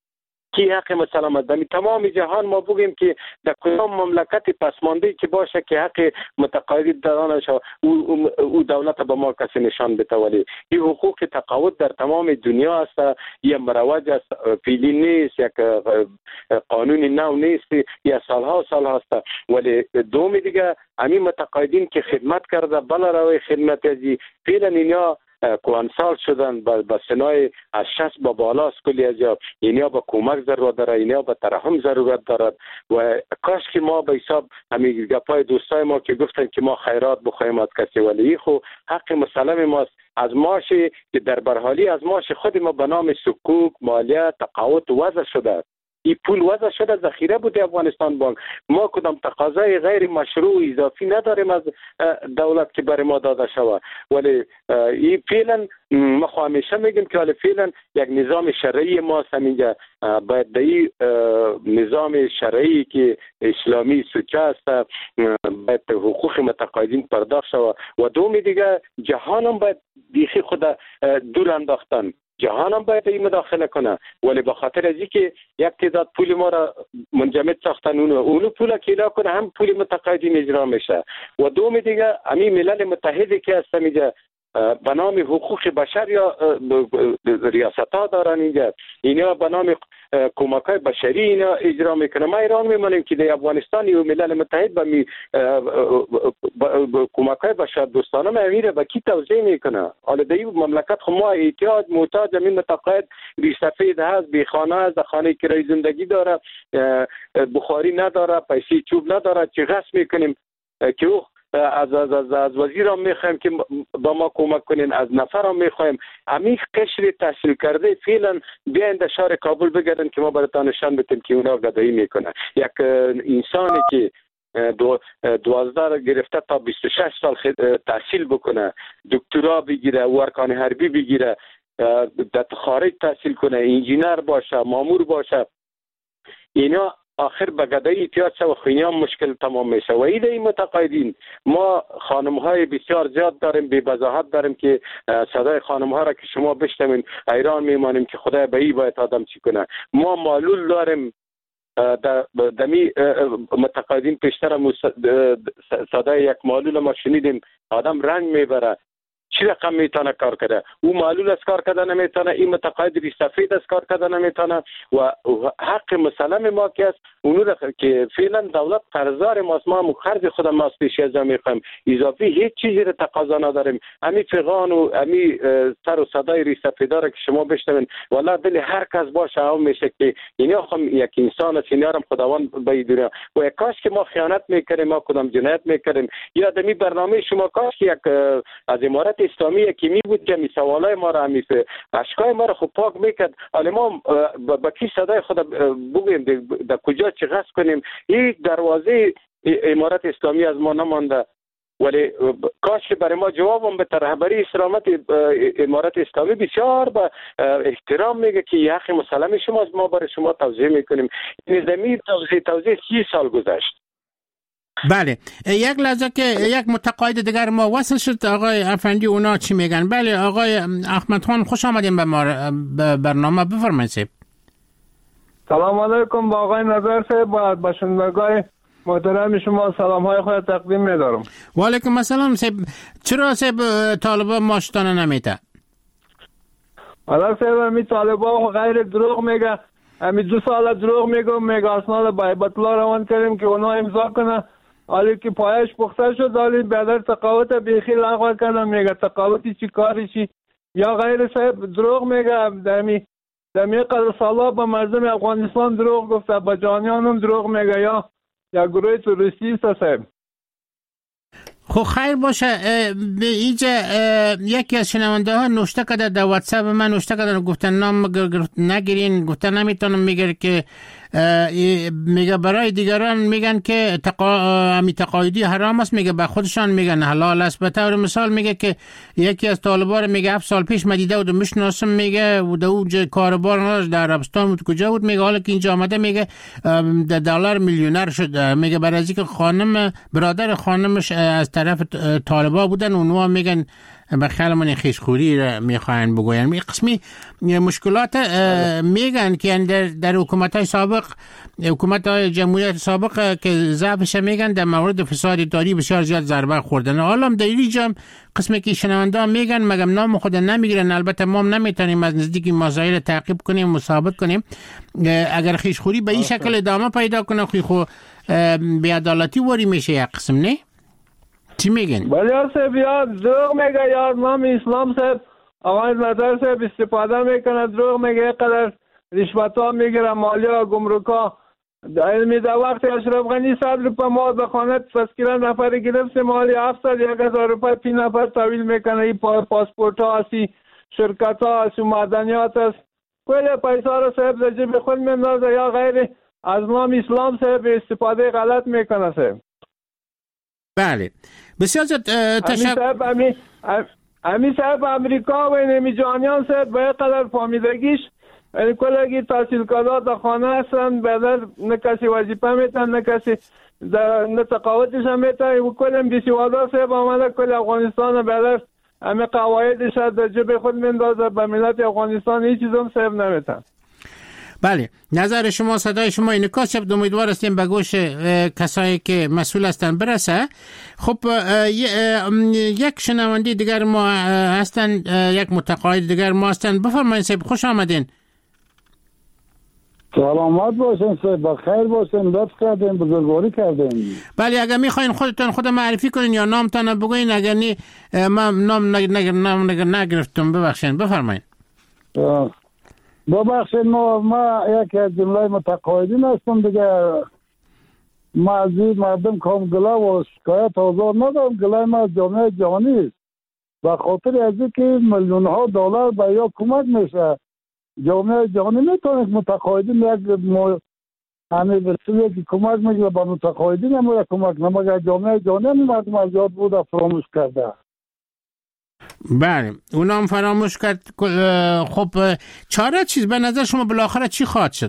کی حق مسلمت دمی تمام جهان. ما بگیم که در کدام مملکت پسمانده که باشه که حق متقاعد دارانش او, او دولت به ما کسی نشان بده. ولی این حقوق تقاعد در تمام دنیا است. یا مروج است، پیلی نیست، یک قانون نو نیست، یا سالها و سال هست. ولی دوم دیگه همین متقاعدین که خدمت کرده بلا روی خدمت ازی فعلا اینا کوانسال شدن با سنای از شصت با بالاست. کلی از اینا با کمک ضرورت داره، اینا با ترحم ضرورت دارد. و کاش که ما به حساب همین گپای دوستای ما که گفتن که ما خیرات بخوایم از کسی، ولی خو حق مسلم ماست. از ماش که در برحالی از ماش خود ما به نام سکوک، مالیه، تقاعد وضع شده. این پول وضع شده ذخیره بوده افغانستان بانک. ما کدام تقاضای غیر مشروع اضافی نداریم از دولت که برای ما داده شود. ولی این فعلا ما همیشه میگیم که ولی فعلا یک نظام شرعی ما همینجا باید در این نظام شرعی که اسلامی سوچه است باید حقوق متقاعدین پرداخت شود. و دومی دیگه جهان هم باید بیخی خود دور انداختن. جهان هم باید این مداخله کنه. ولی به خاطر از اینکه یک تعداد پول ما را منجمد ساختن اونو اونو پول کیلا کنه هم پول متقاعدین اجرا میشه. و دوم دیگه همین ملل متحدی که هست اینجا به نام حقوق بشر یا ریاست ها دارن اینجا، اینا به نام کمک های بشری اینا اجرا میکنه. ما ایران میمانیم که در افغانستان و ملل متحد به می کمک های بشر دوستانه میره به کی توزیع میکنه. حالا در این مملکت خو ما احتیاج محتاج همین متقاعد ری سفید هست، بی خانه هست، خانه کرای زندگی داره، بخاری نداره، پیسه چوب نداره، چی غصب میکنیم که از از از, از وزیر هم میخوایم که با ما کمک کنین، از نفر هم میخوایم. همین قشر تحصیل کرده فعلا بیاین در شهر کابل بگردن که ما براتون نشان بدیم که اونا گدایی میکنه. یک انسانی که دو دوازده گرفته تا بیست و شش سال تحصیل بکنه، دکترا بگیره، ارکان حربی بگیره، در خارج تحصیل کنه، انجینر باشه، مامور باشه، اینا آخر به گدایی احتیاج شد و خیلی هم مشکل تمام میشه. و ایده این متقاعدین ما خانم های بسیار زیاد داریم، بی وضاحت داریم که صدای خانم ها را که شما بشنوین حیران میمانیم که خدای به این باید آدم چی کنه. ما معلول داریم. دمی متقاعدین پیشتر صدای یک معلول ما شنیدیم آدم رنگ میبره. چی رقم میتونه کار کرده؟ او معلول از کار کرده نمیتونه، این متقاعد ری سفید از کار کرده نمیتونه. و حق مسلم ما که است اونو را که فعلا دولت قرضدار ماست، ما هم خرج خود ماست پیش از میخوایم، اضافی هیچ چیزی را تقاضا نداریم. امی فقان و امی سر و صدای ری سفیدا را که شما بشنوین والله دل هر کس باشه هم میشه که اینا هم یک انسان است، اینا هم خداوند به دنیا. و کاش که ما خیانت میکردیم، ما کدام جنایت میکردیم، یا دمی برنامه شما کاش که یک از امارت اسلامی که می بود که می سوالای ما را می اشکای ما را خب پاک میکرد. حالا ما با کی صدای خود بگویم در کجا چه غصب کنیم؟ یک دروازه امارت اسلامی از ما نمانده، ولی کاش برای ما جواب هم به رهبری سلامت امارت اسلامی بسیار با احترام میگه که یه حق مسلم شماست، ما برای شما توضیح میکنیم. این زمین توضیح توضیح سی سال گذشت. بله، یک لحظه که یک متقاعد دیگر ما وصل شد. آقای افندی اونا چی میگن؟ بله آقای احمد خان خوش آمدین به ما به برنامه، بفرمایید. سلام علیکم با آقای نظر صاحب، با شنوندگان محترم شما سلام های خود تقدیم می‌دارم. و علیکم السلام صاحب. چرا صاحب طالبان ماشتانه نمیده؟ حالا صاحب می طالبان غیر دروغ میگه، امی دو سال دروغ میگم، میگه اسناد با بیت الله روان کردیم که اونا امضا کنه، حالی که پایش پخته شد، حالی بدر تقاوت بیخی لغو کردن، میگه تقاوتی چی کاریشی یا غیر صاحب دروغ میگه. دمی دمی قدر سالا با مردم افغانستان دروغ گفته، با جانیان هم دروغ میگه یا یا گروه توریستی صاحب. خب خیر باشه. به اینجا یکی از شنونده ها نوشته کرده در واتساپ من، نوشته کرده گفتن نام نگیرین، گفتن نمیتونم میگه که میگه برای دیگران میگن که تقا... امی تقاعدی حرام است، میگه به خودشان میگن حلال است. به طور مثال میگه که یکی از طالبان میگه هفت سال پیش مدیده بود و میشناسم، میگه و در اونجا کاربار در عربستان بود، کجا بود، میگه حالا که اینجا آمده میگه در دلار میلیونر شد. میگه برای از اینکه خانم برادر خانمش از طرف طالبان بودن، اونها میگن به خیال من خیشخوری را میخواین بگوین. می قسمی مشکلات میگن که در, در حکومت های سابق، حکومت های جمهوریت سابق که ضعفش میگن در مورد فساد اداری بسیار زیاد ضربه خوردن. حالا در اینجا قسمی که شنونده میگن مگم نام خود نمیگیرن، البته ما نمیتونیم از نزدیک مسائل تعقیب کنیم و ثابت کنیم. اگر خیشخوری به این شکل ادامه پیدا کنه خو بی‌عدالتی واری میشه یک قسم، نه؟ چی میگن؟ ولی یار صاحب یار دروغ میگه، یار نام اسلام صاحب آقای نظر صاحب استفاده میکنه، دروغ میگه، قدر رشوت ها میگیره، مالی ها گمرک ها. علمی در وقت اشرف غنی صد روپه ما به خانه تذکیره نفر گرفت، مالی هفتصد یک هزار روپه پی نفر تحویل میکنه. این پاسپورت ها هستی، شرکت ها هستی، معدنیات هست، کل پیسه رو صاحب در جیب خود میندازه یا غیر از نام اسلام صاحب استفاده غلط میکنه صاحب. بله بسیار زیاد تشکر. امی امی صاحب امریکا و نمی جانیان صاحب به قدر فامیدگیش یعنی کلگی تحصیلکارات خانه هستن، بدر نه کسی وظیفه میتن، نه کسی نه تقاوتش هم میتن، و کل ام بیسی وادا صاحب آمده کل افغانستان بدر همه قواعدش در جب خود میندازه، به ملت افغانستان هیچ چیز هم صاحب نمیتن. بله نظر شما، صدای شما اینکاس شد، امیدوار هستیم به گوش کسایی که مسئول هستن برسه. خب یک شنونده دیگر ما هستن، یک متقاعد دیگر ما هستن، بفرمایید صاحب خوش آمدین. سلامت باشین صاحب، بخیر باشین، لطف کردین، بزرگواری کردین. بله اگر میخواین خودتون خود معرفی کنین یا نامتون بگوین، اگر نی ما نام نام نگرفتم ببخشید، بفرمایید. ببخشید ما ما یکی از جمله متقاعدین هستم دیگه. ما از این مردم کام گله و شکایت آزار ندارم، گله ما از جامعه جهانی است. و خاطر از اینکه میلیون ها دلار به یا کمک میشه، جامعه جهانی میتونه متقاعدین یک مو همه بسیاری که کمک میگه به متقاعدین هم یک کمک نمگه، جامعه جهانی هم مردم از یاد بوده فراموش کرده. بله اونام فراموش کرد. خب چاره چیز به نظر شما بالاخره چی خواهد شد؟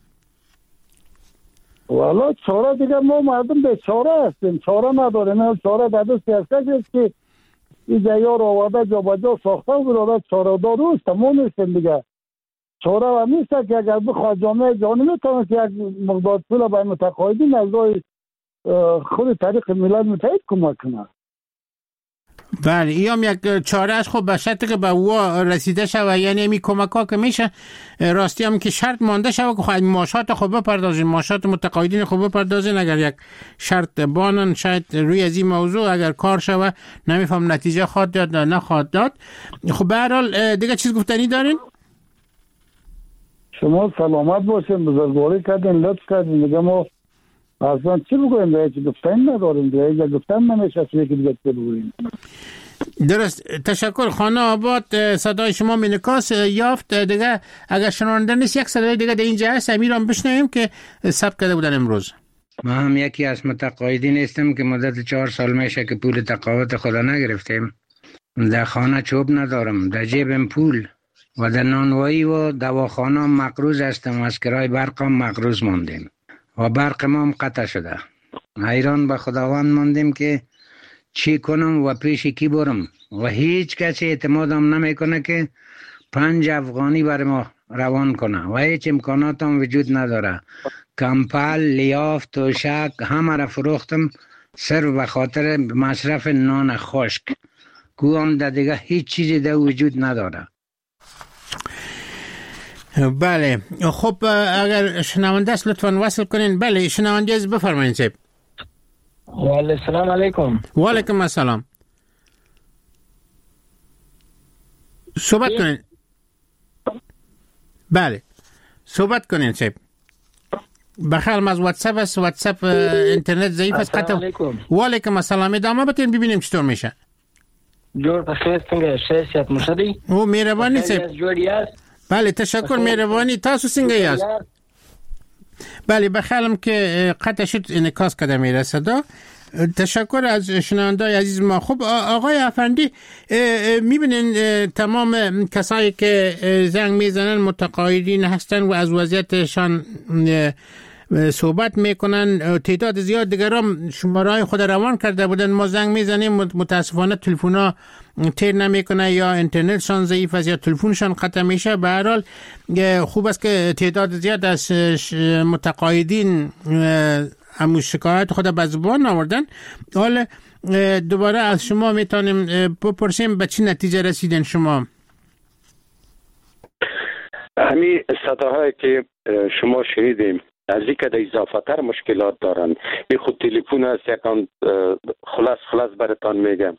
والا چاره دیگه ما مردم به چاره هستیم، چاره نداریم. چاره به دست سیاست است که این جایار آورده جا به جا ساخته و براده چاره دار روست تمام نیستیم دیگه. چاره هم نیست که اگر بخواد جامعه جهانی میتونه که یک مقدار پول به متقاعدین از خود طریق ملل متحد کمک کنه. بله این هم یک چاره است. خب به شرطی که به او رسیده شود، یعنی می کمک ها که میشه راستی هم که شرط مانده شود که خواهد ماشات خوب بپردازین، ماشات متقاعدین خوب بپردازین. اگر یک شرط بانن شاید روی از این موضوع اگر کار شود، نمیفهم نتیجه خواهد داد نه نخواهد داد. خب به هر حال دیگه چیز گفتنی دارین؟ شما سلامت باشین، بزرگواری کردین، لطف کردین دیگه. ما اصلا چی بگویم دیگه، چی گفتن نداریم دیگه، اگه گفتن نمیشه چیزی که دیگه بگویم. درست. تشکر. خانه آباد صدای شما منعکاس یافت. دیگه اگر شنونده نیست یک صدای دیگه در اینجا هست، امیرم بشنویم که ثبت کرده بودن امروز. ما هم یکی از متقاعدین هستیم که مدت چهار سال میشه که پول تقاعد خدا نگرفتیم. در خانه چوب ندارم، در جیبم پول و در نانوایی و دواخانه مقروض هستم، از کرای برقم مقروض ماندیم و برق ما هم قطع شده. حیران به خداوند ماندیم که چی کنم و پیش کی برم و هیچ کسی اعتمادم نمیکنه که پنج افغانی بر ما روان کنه و هیچ امکانات هم وجود نداره. کمپل، لیاف، توشک همه را فروختم صرف به خاطر مصرف نان خشک. گویم در دیگه هیچ چیزی در وجود نداره. بله خب اگر شنونده است لطفاً وصل کنین. بله شنونده است، بفرمایید صاحب. وعلیکم السلام علیکم. و علیکم السلام. صحبت کنین. بله صحبت کنین صاحب. بخیر از واتساپ است. واتساپ اینترنت ضعیف است. السلام علیکم. و علیکم السلام. ادامه بدین ببینیم چطور میشه. جور بخیر څنګه شایسته مشدی؟ او مهرباني صاحب. جوړ یاست؟ بله تشکر مهربانی. تاسو څنګه یاست؟ بله بخیرم که قطع شد انعکاس کرده میره صدا. تشکر از شنوندای عزیز ما. خب آقای افندی میبینین تمام کسایی که زنگ میزنن متقاعدین هستن و از وضعیتشان صحبت میکنن. تعداد زیاد دیگران شماره‌های خود روان کرده بودن. ما زنگ میزنیم متاسفانه تلفن‌ها تیر نمیکنه، یا اینترنتشان ضعیف است یا تلفنشان قطع میشه. به هر حال خوب است که تعداد زیاد از متقاعدین همون شکایت خود به زبان آوردن. حالا دوباره از شما میتونیم بپرسیم به چه نتیجه رسیدن شما؟ همین صداهایی که شما شنیدیم از این که اضافه تر مشکلات دارن. این خود تلفن است یکان خلاص خلاص براتان میگم.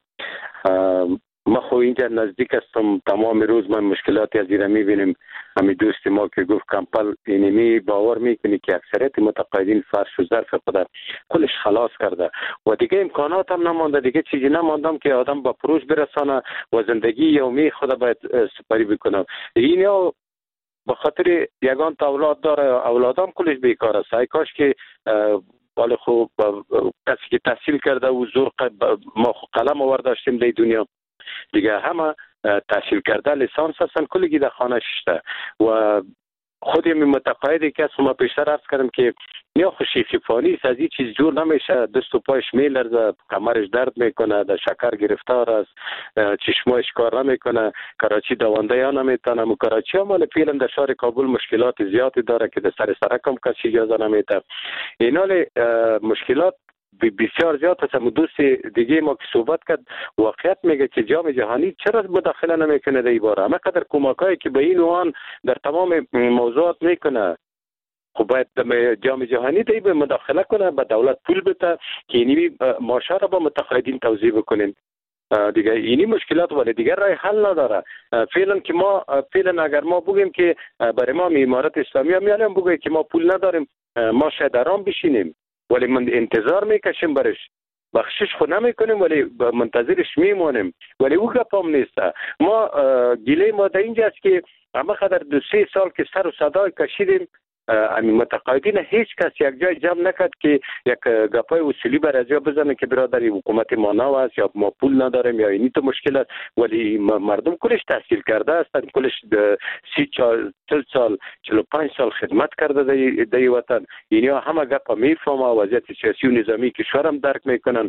ما خو اینجا نزدیک هستم، تمام روز من مشکلاتی از ایران میبینیم. همین دوست ما که گفت کمپل اینمی باور میکنی که اکثریت متقاعدین فرش و ظرف خود کلش خلاص کرده و دیگه امکانات هم نمانده، دیگه چیزی نماندم که آدم با پروژ برسانه و زندگی یومی خود باید سپری بکنه. این یا به خاطر یگان تا اولاد داره، اولادام کلش بیکار است. ای کاش که بالا خوب کسی که تحصیل کرده و زور ما قلم آور داشتیم در دنیا دیگه همه تحصیل کرده لیسانس هستن کلگی در خانه ششته و خودی متقاعدی که ما پیشتر عرض کردم که یا خوشی خفانی از این چیز جور نمیشه. دست و پایش میلرزه، کمرش درد میکنه، در شکر گرفتار است، چشمایش کار نمیکنه، کراچی دوانده یا نمیتونه. کراچی هم مال پیلم در شهر کابل مشکلات زیادی داره که در سر سرکم کسی اجازه نمیده. اینال مشکلات بسیار زیاد است. دوست دیگه ما که صحبت کرد واقعیت میگه که جام جهانی چرا مداخله نمیکنه در این باره. همه قدر کمکایی که به این و آن در تمام موضوعات میکنه، خب باید جام جهانی در این مداخله کنه، به دولت پول بده که اینی ماشه را با متقاعدین توضیح بکنین. دیگه اینی مشکلات ولی دیگر راه حل نداره. فعلا که ما فعلا اگر ما بگیم که برای ما امارت اسلامی هم میانم بگه که ما پول نداریم، ما شاید آرام بشینیم ولی من انتظار میکشیم برش، بخشش خود نمیکنیم ولی منتظرش میمونیم، ولی او گپ هم نیست. ما گله ما در اینجا است که همه قدر دو سه سال که سر و صدای کشیدیم، همین متقاعدین هیچ کس یک جای جمع نکرد که یک گپای اصولی بر از جا بزنه که برادری حکومت ما نو است یا ما پول نداریم یا اینی تو مشکل است. ولی مردم کلش تحصیل کرده هستن، کلش سی چل سال چل و پنج سال خدمت کرده در وطن. یعنی همه گپ میفهمه، وضعیت سیاسی و نظامی کشورم درک میکنن.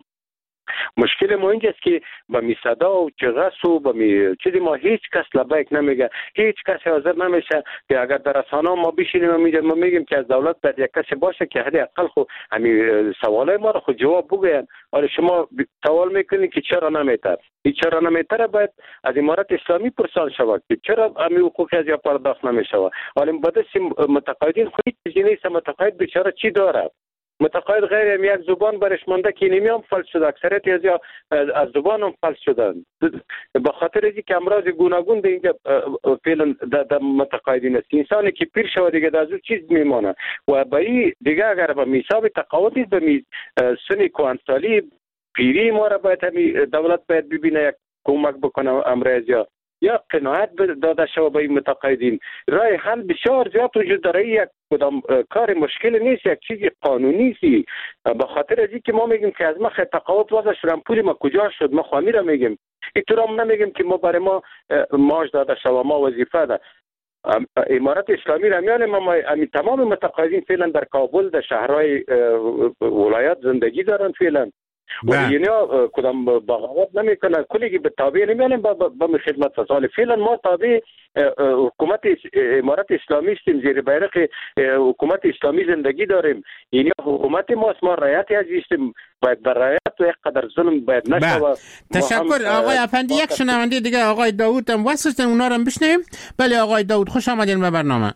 مشکل ما اینجاست که با می صدا و چغس و با می چیزی ما هیچ کس لبیک نمیگه، هیچ کس حاضر نمیشه که اگر در رسانه ما بشینیم و ما میگیم که از دولت باید یک کسی باشه که حداقل خو همین سوالای ما رو خود جواب بگوین. ولی شما سوال میکنید که چرا نمیتر؟ این چرا نمیتر باید از امارت اسلامی پرسان شود که چرا همین حقوقی از یا پرداخت نمیشود. ولی بعد متقاعدین خود چیزی نیست. متقاعد بیچاره چی داره؟ متقاعد غیر یک زبان برش مانده که اینمی هم فلج شده، اکثریت از یا از زبان هم فلج شدن به خاطر اینکه که امراض گوناگون در اینجا فعلا در متقاعدین است. انسانی که پیر شود دیگه در از اون چیز میمانه و به این دیگه اگر به میثاب تقاعد نیست، به سن کهنسالی پیری ما را باید همی دولت باید ببینه یک کمک بکنه امروز یا یا قناعت داده شود به متقاعدین. راه حل بسیار زیاد وجود داره. یک کدام کار مشکل نیست، یک چیز قانونی است. به خاطر از اینکه ما میگیم که از ما تقاعد وضع شدن، پول ما کجا شد، ما خوامی را میگیم. اینطور هم نمیگیم که ما برای ما معاش داده شود، ما وظیفه ده. امارت اسلامی را میانه ما امی تمام متقاعدین فعلا در کابل در شهرهای ولایت زندگی دارن فعلا. و یعنی کدام بغاوت نمیکنه، کلیگی به تابع نمیانیم به خدمت فصال. فعلا ما تابع حکومت امارت اسلامی استیم، زیر بیرق حکومت اسلامی زندگی داریم. یعنی حکومت ماست، ما رعایت عزیزیم، باید بر رعایت و یک قدر ظلم باید نشود. تشکر آقای افندی. یک شنونده دیگه آقای داوود هم واسه اونا رو بشنویم. بله آقای داوود، خوش آمدین به برنامه.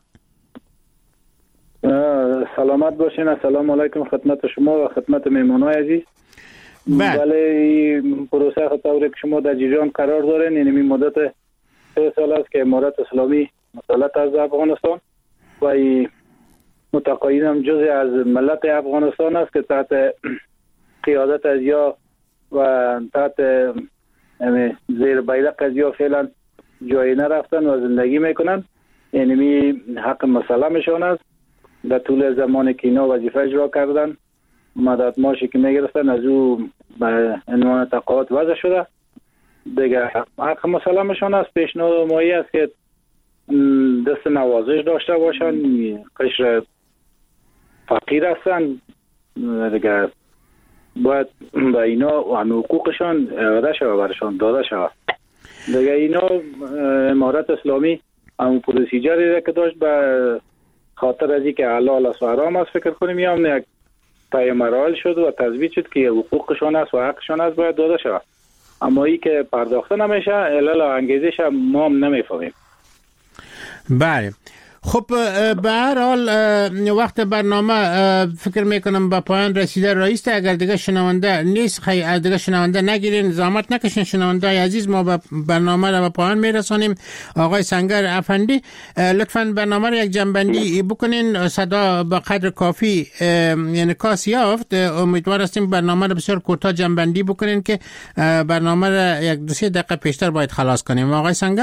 سلامت باشین. السلام علیکم خدمت شما و خدمت مهمانای عزیز. بله پروسه خطوری که شما در جریان قرار دارین، یعنی این مدت سه سال است که امارت اسلامی مسلط از افغانستان و این متقاعدین هم جزء از ملت افغانستان است که تحت قیادت از یا و تحت زیر بیرق از یا فعلا جایی نرفتن و زندگی میکنن. یعنی می حق مسلمشان است. در طول زمانی که اینا وظیفه اجرا کردن مدد ماشی که میگرفتن از او به عنوان تقاعد وضع شده دیگه حق مسلمشان است. پیشنهاد مایی است که دست نوازش داشته باشن. قشر فقیر هستن دیگه، باید به اینا و همه حقوقشان اراده شود، برشان داده شود دیگه. اینا امارت اسلامی همون پروسیجری را که داشت به خاطر از اینکه حلال است و حرام است فکر کنیم یا هم یک طی مراحل شد و تثبیت شد که حقوقشان است و حقشان است باید داده شود. اما ای که پرداخته نمیشه علل و انگیزش ما هم نمیفهمیم. بله خب به هر حال وقت برنامه فکر میکنم به پایان رسیده. رئیس اگر دیگه شنونده نیست خیلی دیگه شنونده نگیرین، زحمت نکشین شنونده عزیز، ما به برنامه را به پایان میرسانیم. آقای سنگر افندی لطفاً برنامه را یک جنبندی بکنین. صدا به قدر کافی یعنی کاس یافت. امیدوار هستیم برنامه را بسیار کوتاه جنبندی بکنین که برنامه را یک دو سه دقیقه پیشتر باید خلاص کنیم. آقای سنگر.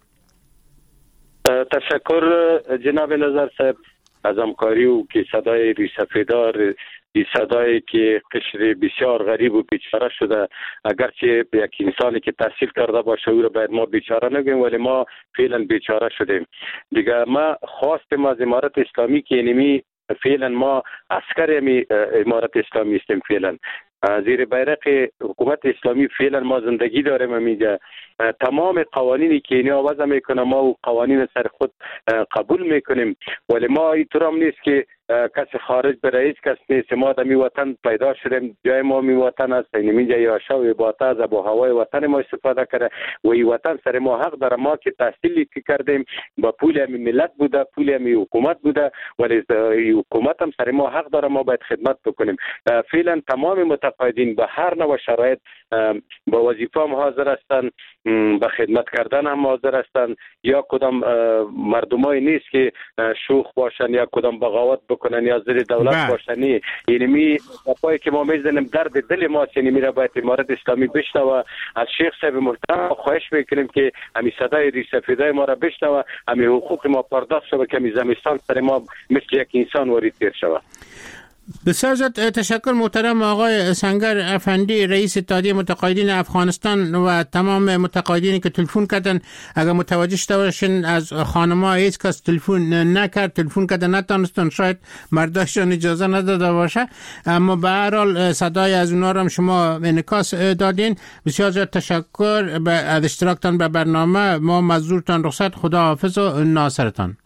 تشکر جناب نظر صاحب از همکاری و که صدای ریسفیدار، این صدایی که قشر بسیار غریب و بیچاره شده، اگرچه یک انسانی که تحصیل کرده باشه او را باید ما بیچاره نگیم، ولی ما فعلا بیچاره شدیم دیگه. ما خواستم از امارت اسلامی که اینمی فعلا ما عسکر امارت اسلامی استیم، فعلا زیر بیرق حکومت اسلامی فعلا ما زندگی داریم. امیجا تمام قوانینی که اینا وضع میکنه ما و قوانین سر خود قبول میکنیم، ولی ما اینطور هم نیست که کسی خارج برای هیچ کس نیست. ما در می وطن پیدا شدیم، جای ما می وطن است. اینجا یاشا و باتا از آب و هوای وطن ما استفاده کرده و این وطن سر ما حق داره. ما که تحصیلی که کردیم با پول همی ملت بوده، پول همی حکومت بوده، ولی حکومت هم سر ما حق داره، ما باید خدمت بکنیم. فعلا تمام متقاعدین به هر نوع شرایط با وظیفه هم حاضر هستند، به خدمت کردن هم حاضر هستند. یا کدام مردمای نیست که شوخ باشن یا کدام بغاوت بکنن یا زیر دولت باشن. یعنی می پای که ما میزنیم درد دل ما، یعنی میره باید امارت اسلامی بشنوه. از شیخ صاحب محترم خواهش میکنیم که همین صدای ریسفیدای ما را بشنوه، همین حقوق ما پرداخت شود که همین زمستان سر ما مثل یک انسان وارد تیر شود. بسیار زیاد تشکر محترم آقای سنگر افندی، رئیس اتحادیه متقاعدین افغانستان و تمام متقاعدینی که تلفن کردن. اگر متوجه شده باشین از خانم‌ها هیچ کس تلفن نکرد، تلفن کردن نتونستن، شاید مرداشون اجازه نداده باشه، اما به هر حال صدای از اونها هم شما انعکاس دادین. بسیار زیاد تشکر از اشتراکتان به برنامه. ما مزدورتان رخصت، خدا حافظ و ناصرتان.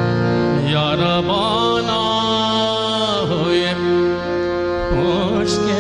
یا ربانا ہوئے پوچھ کے